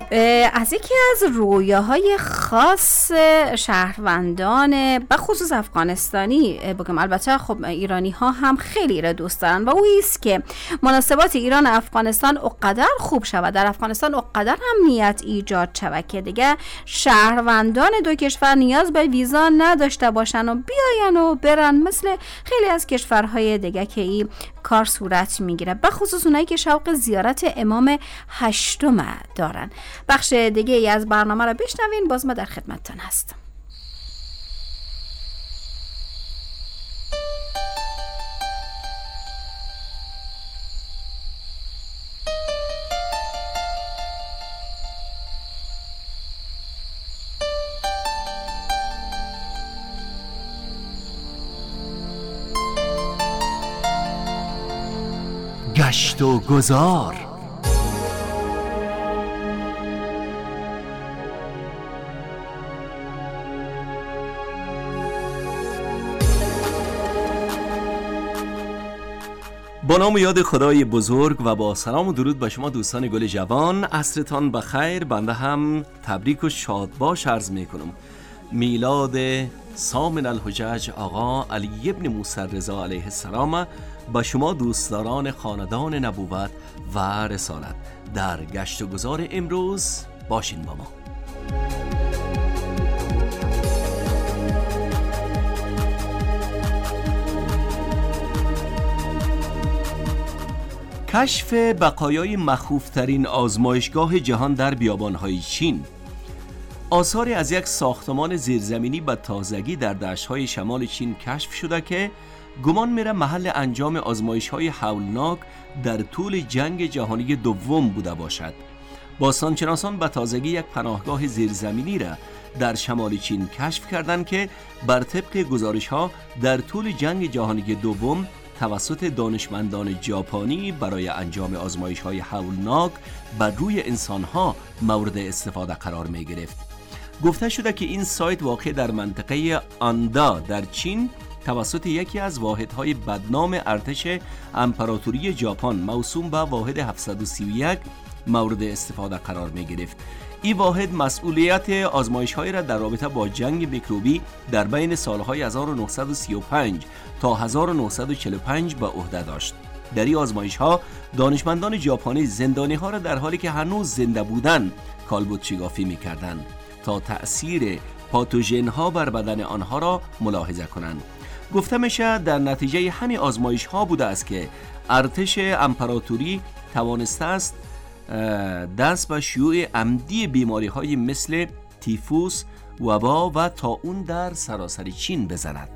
از یکی از رویاهای خاص شهروندان به خصوص افغانستانی بگم، البته خب ایرانی ها هم خیلی را دوست دارن و اویی است که مناسبات ایران و افغانستان اقدر خوب شود، در افغانستان اقدر امنیت ایجاد شود که دیگه شهروندان دو کشور نیاز به ویزا نداشته باشن و بیاین و برن مثل خیلی از کشورهای دیگه که این کار صورت میگیره، به خصوص اونایی که شوق زیارت امام هشتم دارن. بخش دیگه ای از برنامه رو بشنوین، باز ما در خدمتتون هستم. گشت و گذار. با نام و یاد خدای بزرگ و با سلام و درود به شما دوستان گل جوان، عصرتان بخیر. بنده هم تبریک و شادباش عرض می کنم. میلاد ثامن الحجج آقا علی ابن موسی رضا علیه السلام با شما دوستداران خاندان نبوت و رسالت در گشت و گذار امروز باشین با ما. کشف بقایای مخوفترین آزمایشگاه جهان در بیابان‌های چین. آثاری از یک ساختمان زیرزمینی به تازگی در دشت‌های شمال چین کشف شده که گمان میره محل انجام آزمایش‌های هولناک در طول جنگ جهانی دوم بوده باشد. باستانشناسان به تازگی یک پناهگاه زیرزمینی را در شمال چین کشف کردند که بر طبق گزارش‌ها در طول جنگ جهانی دوم توسط دانشمندان ژاپنی برای انجام آزمایش‌های هولناک بر روی انسان‌ها مورد استفاده قرار می‌گرفت. گفته شده که این سایت واقع در منطقه آندا در چین توسط یکی از واحدهای بدنام ارتش امپراتوری ژاپن موسوم به واحد هفتصد و سی و یک مورد استفاده قرار می‌گرفت. این واحد مسئولیت آزمایش‌هایی را در رابطه با جنگ میکروبی در بین سالهای هزار و نهصد و سی و پنج تا هزار و نهصد و چهل و پنج به عهده داشت. در این آزمایش‌ها دانشمندان ژاپنی زندانی‌ها را در حالی که هنوز زنده بودند کالبد شکافی می‌کردند تا تأثیر پاتوژن‌ها بر بدن آنها را ملاحظه کنند. گفته میشه در نتیجه همین آزمایش‌ها بوده است که ارتش امپراتوری توانسته است دست به شیوع عمدی بیماری‌های مثل تیفوس، وبا و طاعون در سراسر چین بزند.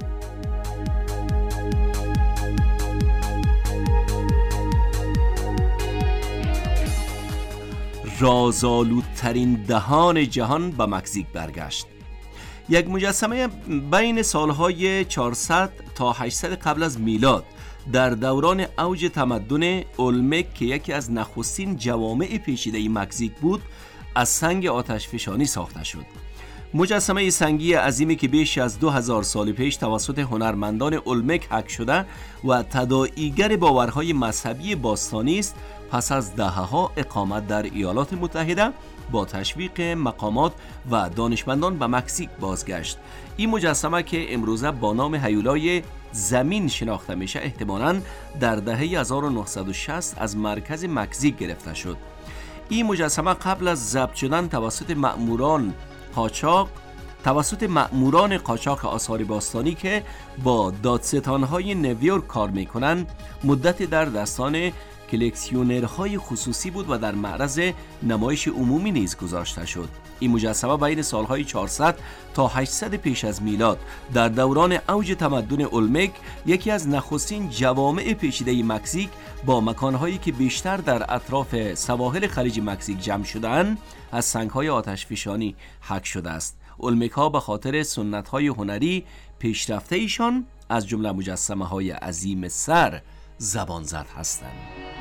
رازآلودترین دهان جهان به مکزیک برگشت. یک مجسمه بین سالهای چهارصد تا هشتصد قبل از میلاد در دوران اوج تمدن اولمک که یکی از نخستین جوامع پیچیده مکزیک بود از سنگ آتشفشانی ساخته شد. مجسمه سنگی عظیمی که بیش از دو هزار سال پیش توسط هنرمندان اولمک حک شده و تداعیگر باورهای مذهبی باستانی است، پس از دهه‌ها اقامت در ایالات متحده با تشویق مقامات و دانشمندان به مکزیک بازگشت. این مجسمه که امروزه با نام هیولای زمین شناخته میشه احتمالاً در دهه هزار و نهصد و شصت از مرکز مکزیک گرفته شد. این مجسمه قبل از ضبط شدن توسط مأموران قاچاق توسط مأموران قاچاق آثار باستانی که با دادستان‌های نیویورک کار میکنن مدت در دستان کلکسیونرهای خصوصی بود و در معرض نمایش عمومی نیز گذاشته شد. این مجسمه بین سالهای چهارصد تا هشتصد پیش از میلاد در دوران اوج تمدن اولمک یکی از نخستین جوامع پیچیده مکزیک با مکانهایی که بیشتر در اطراف سواحل خلیج مکزیک جمع شده‌اند از سنگ‌های آتشفشانی حک شده است. اولمک‌ها به خاطر سنت‌های هنری پیشرفته ایشان از جمله مجسمه‌های عظیم سر زبان زد هستند.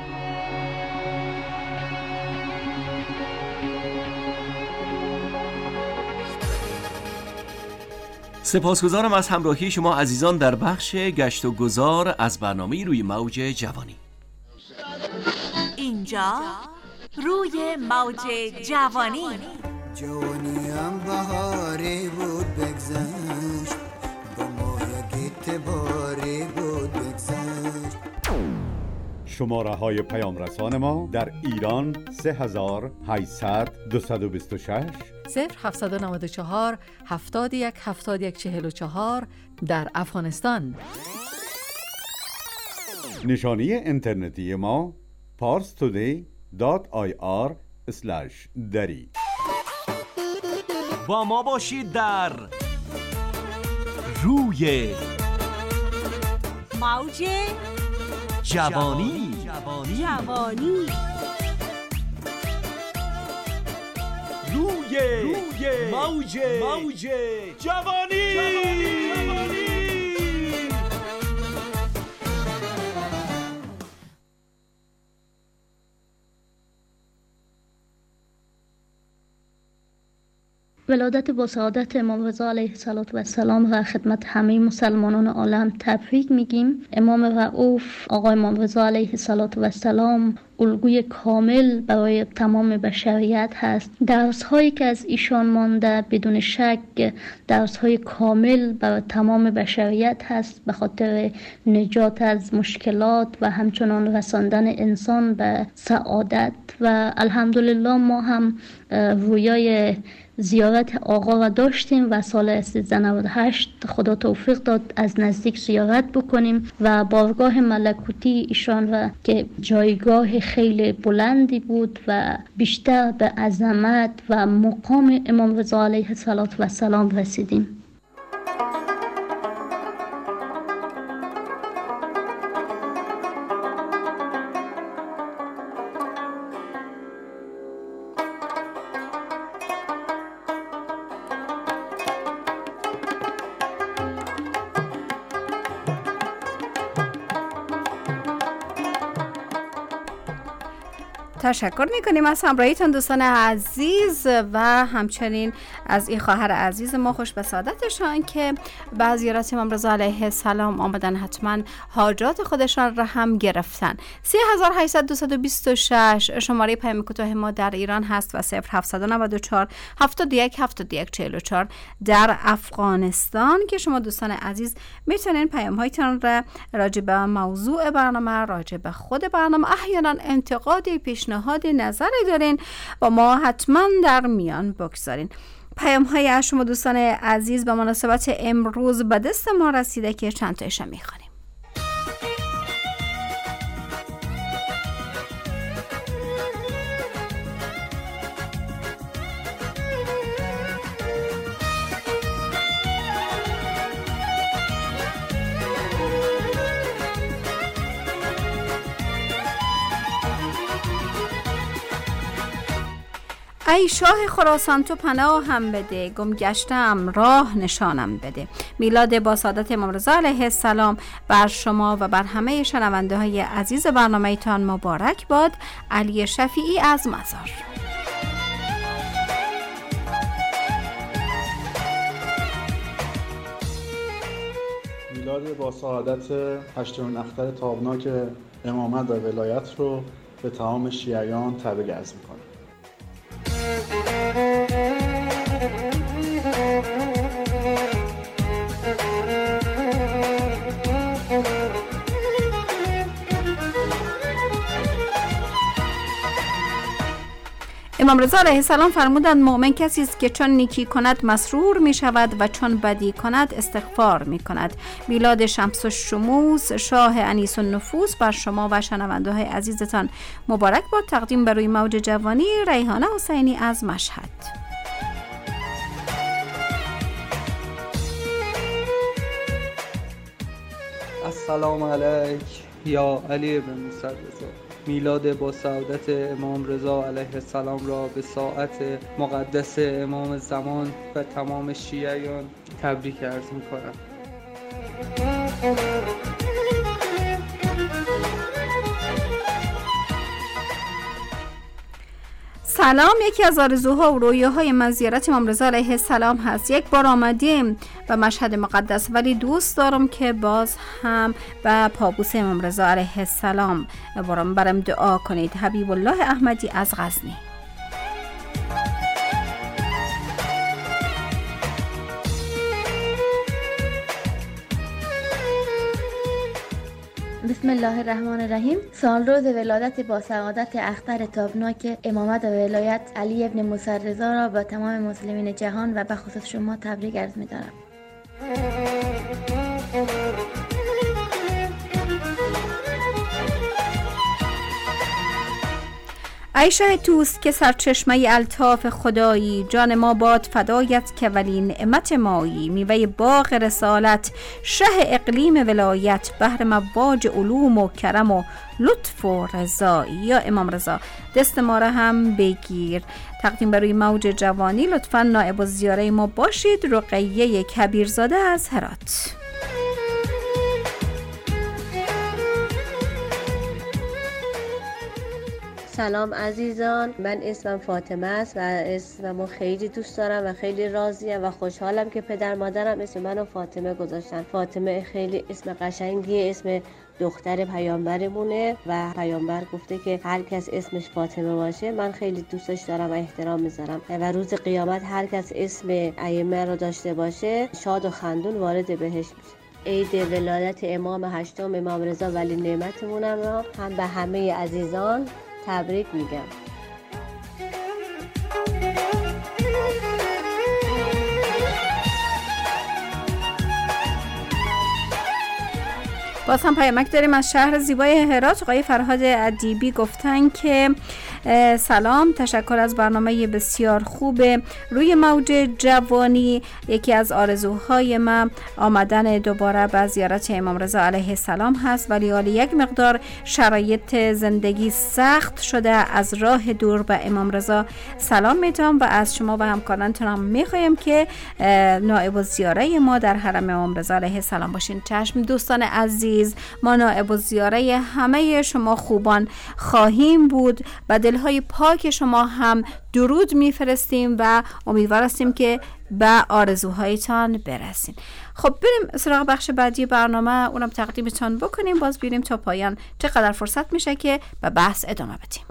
سپاسگزارم از همراهی شما عزیزان در بخش گشت و گذار از برنامه روی موج جوانی. اینجا روی موج جوانی. جوانیم بهاری بود بگذشت، با ما یک اعتباری بود بگذشت. شماره های پیام رسان ما در ایران سه هزار و هشتصد دویست و بیست و شش، صفر هفتصد و نود و چهار هفتاد و یک هفتاد و یک چهل و چهار در افغانستان. نشانی اینترنتی ما پارس تودی دات آی آر اسلش دری. با ما باشید در روی موج جوانی. جوانی روی روی موج موج جوانی, جوانی. ولادت با سعادت امام رضا علیه السلام و خدمت همه مسلمانان عالم تبریک میگیم. امام رؤوف آقای امام رضا علیه السلام الگوی کامل برای تمام بشریت هست. درس هایی که از ایشان مانده بدون شک درس های کامل برای تمام بشریت هست، به خاطر نجات از مشکلات و همچنان رساندن انسان به سعادت. و الحمدلله ما هم رویای زیارت آقا را داشتیم و سال سیزده نود و هشت خدا توفیق داد از نزدیک زیارت بکنیم و بارگاه ملکوتی ایشان را که جایگاه خیلی بلندی بود و بیشتر به عظمت و مقام امام رضا علیه السلام رسیدیم. تشکر میکنیم از همراهیتون دوستان عزیز و همچنین از این خواهر عزیز ما خوش به سعادتشان که به زیارت امام رضا علیه السلام آمدن، حتما حاجات خودشان را هم گرفتن. سه هزار و هشتصد دویست و بیست و شش شماره پیام کوتاه ما در ایران هست و صفر هفتصد و نود و چهار هفتاد و یک هفتاد و یک چهل و چهار در افغانستان که شما دوستان عزیز میتونین پیام هایتان را راجع به موضوع برنامه، راجع به خود برنامه، احیانا انتقادی، پیشنهادی، نظری دارین با ما حتما در میان بگذارین. پیام های از شما دوستان عزیز به مناسبت امروز به دست ما رسیده که چند تایشم میخوانیم. ای شاه خراسان تو پناه هم بده، گم گشتم راه نشانم بده. میلاد با سعادت امام رضا علیه السلام بر شما و بر همه شنونده های عزیز برنامه تان مبارک باد. علی شفیعی از مزار. میلاد با سعادت هشتمین اختر تابناک امامت و ولایت رو به تمام شیعیان تبریک عرض می‌کنم. امام رضا علیه السلام فرمودند مؤمن کسی است که چون نیکی کند مسرور می شود و چون بدی کند استغفار می کند. میلاد شمس الشموس شاه انیس النفوس بر شما و شنونده های عزیزتان مبارک باد. تقدیم بر روی موج جوانی ریحانه حسینی از مشهد. السلام علیک یا علی بن موسی رضا. میلاد با سعادت امام رضا علیه السلام را به ساعت مقدس امام زمان و تمام شیعیان تبریک عرض می‌کنم. سلام، یکی از آرزوها و رویاهای من زیارت امام رضا علیه السلام هست. یک بار آمدیم به مشهد مقدس، ولی دوست دارم که باز هم به پابوس امام رضا علیه السلام برام برام دعا کنید. حبیب الله احمدی از غزنی. بسم الله الرحمن الرحیم. سالروز ولادت با سعادت اختر تابناک امامت و ولایت علی ابن موسی رضا را با تمام مسلمین جهان و به خصوص شما تبریک عرض می‌دارم. ای شه توست که سرچشمه الطاف خدایی، جان ما باد فدایت که ولی نعمت مایی. میوه باغ رسالت، شه اقلیم ولایت، بحر مواج علوم و کرم و لطف و رضایی. یا امام رضا دست ما را هم بگیر. تقدیم بر روی موج جوانی. لطفاً نائب الزیاره ما باشید. رقیه کبیرزاده از هرات. سلام عزیزان، من اسمم فاطمه است و اسممو خیلی دوست دارم و خیلی راضیم و خوشحالم که پدر مادرم اسم منو فاطمه گذاشتن. فاطمه خیلی اسم قشنگیه، اسم دختر پیامبرمونه و پیامبر گفته که هر کس اسمش فاطمه باشه من خیلی دوستش دارم و احترام میذارم و روز قیامت هر کس اسم ائمه رو داشته باشه شاد و خندون وارد بهشت میشه. عید ولادت امام هشتم امام رضا ولی نعمتمونم را هم به همه عزیزان تبریک میگم. باز هم پیامک داریم از شهر زیبای هرات. آقای فرهاد ادیبی گفتن که سلام، تشکر از برنامه بسیار خوب روی موج جوانی. یکی از آرزوهای من آمدن دوباره به زیارت امام رضا علیه السلام هست، ولی حالی یک مقدار شرایط زندگی سخت شده. از راه دور به امام رضا سلام میتونم و از شما و همکارانتونم میخوایم که نائب الزیاره ما در حرم امام رضا علیه السلام باشین. چشم دوستان عزیز، ما نائب الزیاره همه شما خوبان خواهیم بود. و دلهای پاک شما هم درود میفرستیم و امیدوار هستیم که به آرزوهایتان برسین. خب بریم سراغ بخش بعدی برنامه، اونم تقدیمتان بکنیم. باز ببینیم تا پایان چقدر فرصت میشه که به بحث ادامه بدیم.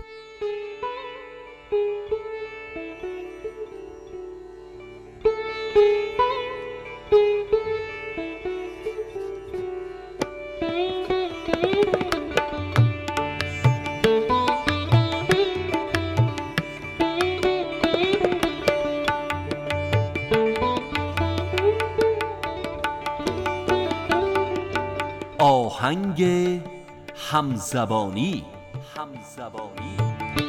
آهنگ همزبانی. همزبانی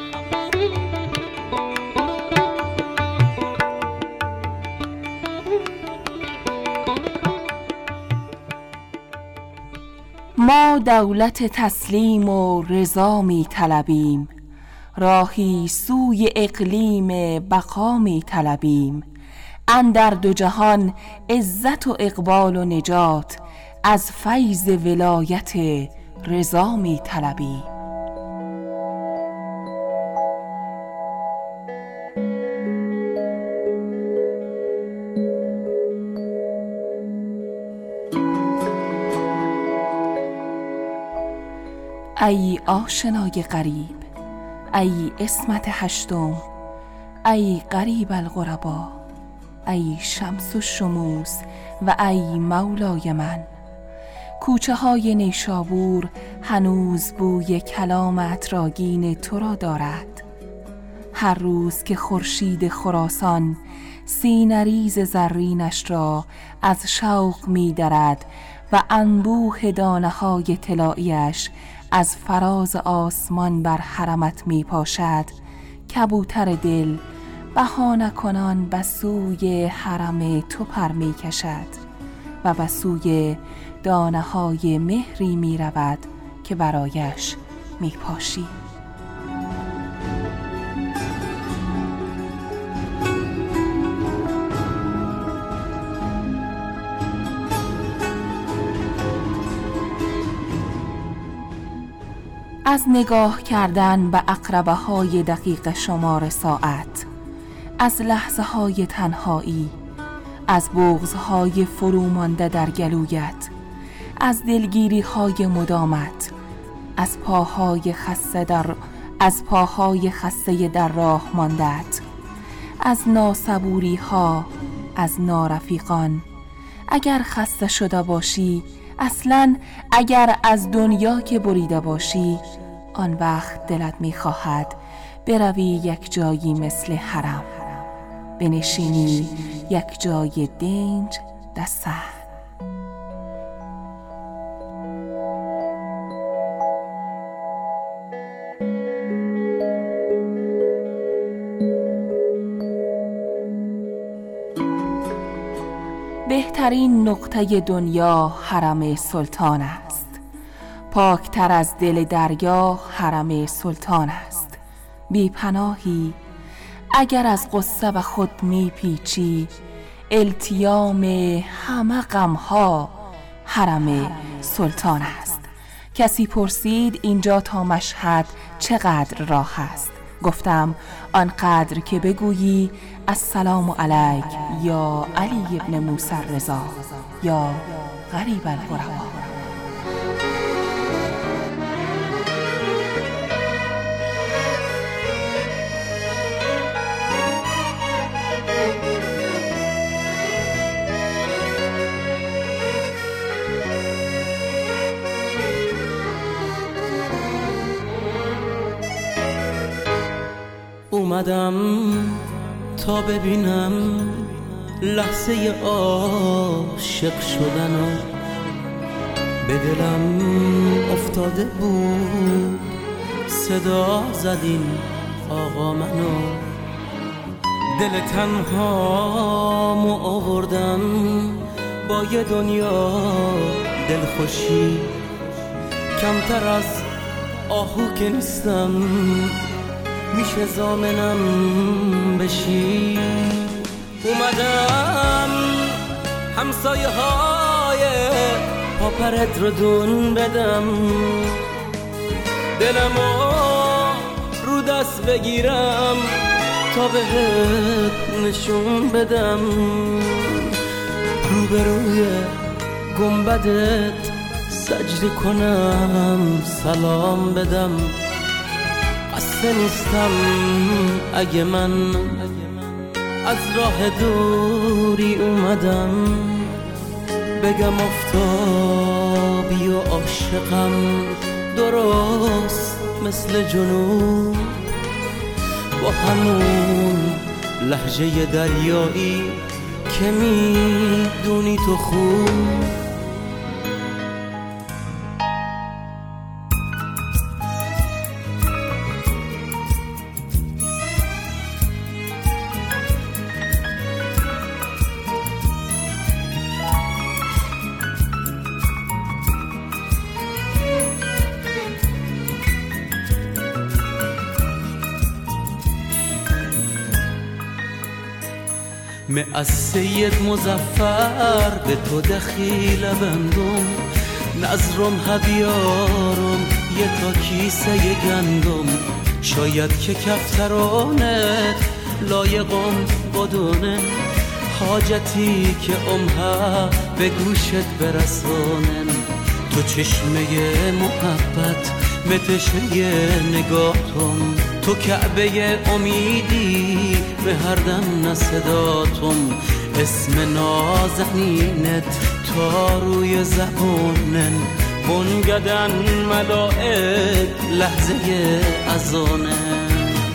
ما دولت تسلیم و رضا می طلبیم، راهی سوی اقلیم بقا می طلبیم. اندر دو جهان عزت و اقبال و نجات، از فیض ولایت رضا می طلبیم. ای آشنای غریب، ای اسمت هشتم، ای غریب الغربا، ای شمس الشموس و ای مولای من. کوچه های نیشابور هنوز بوی کلامت راگین تو را دارد. هر روز که خورشید خراسان سینریز زرینش را از شوق می درد و انبوه دانه های طلاییش از فراز آسمان بر حرمت می پاشد، کبوتر دل بهانه کنان به سوی حرم تو پر می کشد و به سوی دانه های مهری می رود که برایش می پاشی. از نگاه کردن به عقربه های دقیق شمار ساعت، از لحظه های تنهایی، از بغض های فرو مانده در گلویت، از دلگیری های مدامت، از پاهای خسته در از پاهای خسته در راه ماندت، از ناصبوری ها، از نارفیقان. اگر خسته شده باشی، اصلاً اگر از دنیا که بریده باشی، آن وقت دلت می‌خواهد بروی یک جایی مثل حرم، بنشینی یک جای دنج در صحن. بهترین نقطه دنیا حرم سلطان است، پاکتر از دل دریا حرم سلطان است. بی پناهی اگر از قصه و خود می پیچی، التیام همه غمها حرم سلطان است. کسی پرسید اینجا تا مشهد چقدر راه است؟ گفتم آنقدر که بگویی السلام علیک یا علی ابن موسی رضا یا غریب الغربا. اومدم تا ببینم لحظه عاشق شدنو، به دلم افتاده بود صدا زدین آقا منو. دل تنهامو آوردم با یه دنیا دلخوشی، کمتر از آهو که نیستم میشه زامنم بشی. اومدم همسایه های پاپرت رو دون بدم، دلمو رو دست بگیرم تا بهت نشون بدم، روبروی گنبدت سجده کنم سلام بدم. قصد نیستم اگه من از راه دوری اومدم بگم آفتابی و عاشقم درست مثل جنوب، با همون لهجه دریایی که میدونی تو خوب. من از سید مظفر به تو دخیل بندم، نظرم هبیارم یه تا کیسه گندم، شاید که کفترانت لایقم بدونه، حاجتی که امها به گوشت برسانن. تو چشمه محبت متشه نگاهتم، تو کعبه امیدی به هر دم نصداتم، اسم نازنینت تا روی زبونن، بنگدن ملائک لحظه اذانن.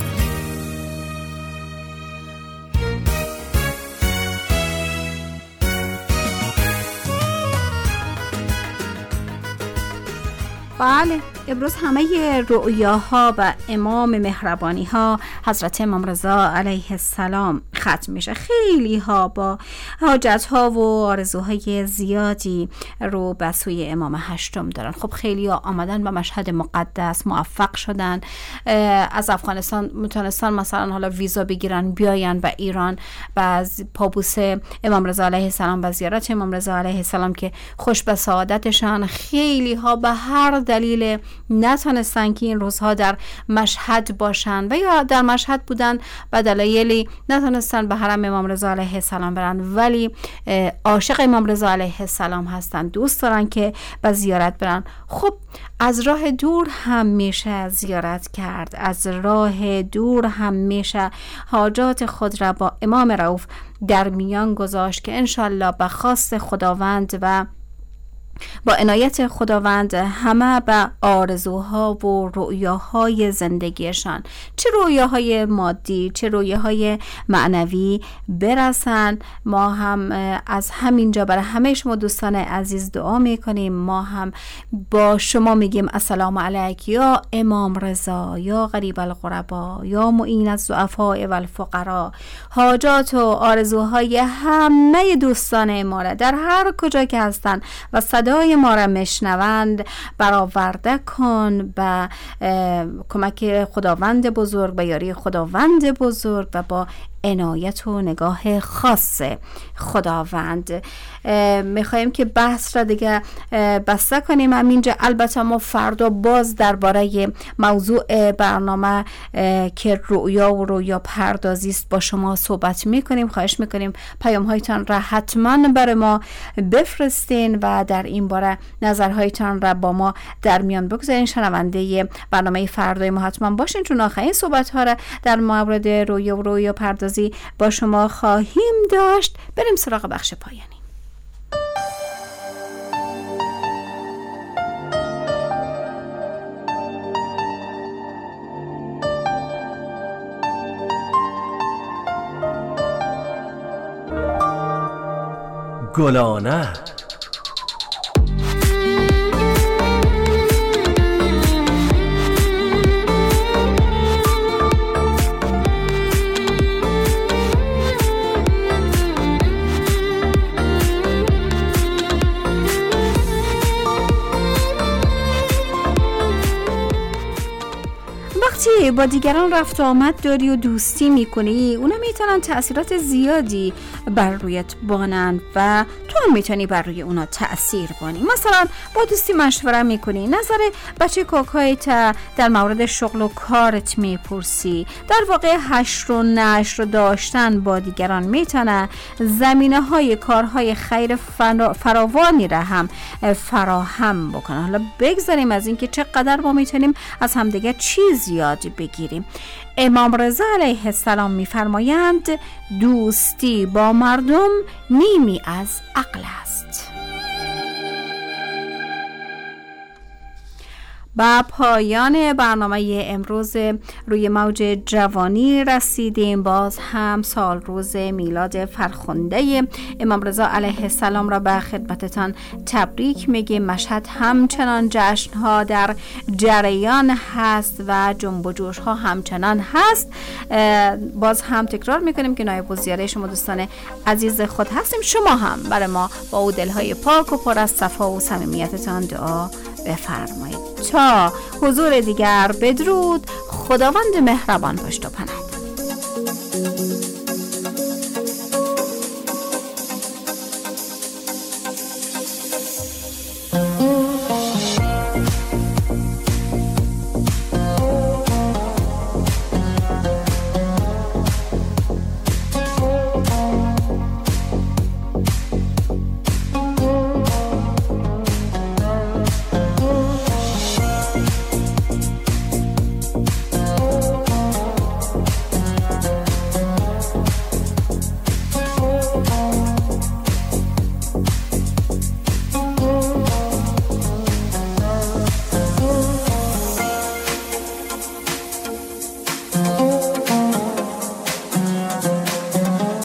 بله، امروز همه رؤیاها و امام مهربانی ها حضرت امام رضا علیه السلام ختم میشه. خیلی ها با حاجت ها و آرزوهای زیادی رو به سوی امام هشتم دارن. خب خیلی ها آمدن به مشهد مقدس، موفق شدن، از افغانستان میتونستان مثلا حالا ویزا بگیرن بیاین به ایران و از پابوس امام رضا علیه السلام و زیارت امام رضا علیه السلام که خوش به سعادتشان. خیلی ها به هر دلیل نتونستن که این روزها در مشهد باشن و یا در مشهد بودن به دلایلی نتونستن به حرم امام رضا علیه السلام برن، ولی عاشق امام رضا علیه السلام هستن، دوست دارن که به زیارت برن. خب از راه دور هم میشه زیارت کرد، از راه دور هم میشه حاجات خود را با امام رؤوف در میان گذاشت که انشالله به خواست خداوند و با عنایت خداوند همه به آرزوها و رؤیاهای زندگیشان، چه رؤیاهای مادی چه رؤیاهای معنوی برسن. ما هم از همینجا برای همه شما دوستان عزیز دعا میکنیم. ما هم با شما میگیم السلام علیک یا امام رضا، یا غریب الغربا، یا معین الضعفاء و الفقرا. حاجات و آرزوهای همه دوستان ما را در هر کجا که هستن و صدای ما را میشنوند برآورده کن به کمک خداوند بزرگ، به یاری خداوند بزرگ و با عنایت و نگاه خاص خداوند. میخوایم که بحث را دیگه بسته کنیم همینجا. البته ما فردا باز درباره موضوع برنامه که رؤیا و رؤیا پردازی است با شما صحبت میکنیم. خواهش میکنیم پیام هایتان را حتما برای ما بفرستین و در این باره نظرهایتان را با ما در میان بگذارین. شنونده برنامه فردای ما حتما باشین، چون آخرین صحبت ها را در مورد رؤیا و رؤیا پردازی با شما خواهیم داشت. بریم سراغ بخش پایانی. گلانه با دیگران رفت و آمد داری و دوستی میکنی، اونا میتونن تأثیرات زیادی بر رویت بانن و تو هم میتونی بر روی اونا تأثیر بانی. مثلا با دوستی مشوره میکنی، نظر بچه کاکایت در مورد شغل و کارت میپرسی. در واقع حشر و نشر داشتن با دیگران میتونه زمینه های کارهای خیر فراوانی را هم فراهم بکنه. حالا بگذاریم از اینکه چقدر ما میتونیم از همدیگه چیز یاد بگیریم. امام رضا علیه السلام میفرمایند دوستی با مردم نیمی از عقل است. با پایان برنامه امروز روی موج جوانی رسیدیم. باز هم سال روز میلاد فرخنده امام رضا علیه السلام را به خدمتتان تبریک میگیم. مشهد همچنان جشنها در جریان هست و جنب و جوش ها همچنان هست. باز هم تکرار میکنیم که نایب الزیاره شما دوستان عزیز خود هستیم. شما هم برای ما با او دلهای پاک و پر از صفا و صمیمیتتان دعا بفرمایید. تا حضور دیگر بدرود. خداوند مهربان پشت و پناه.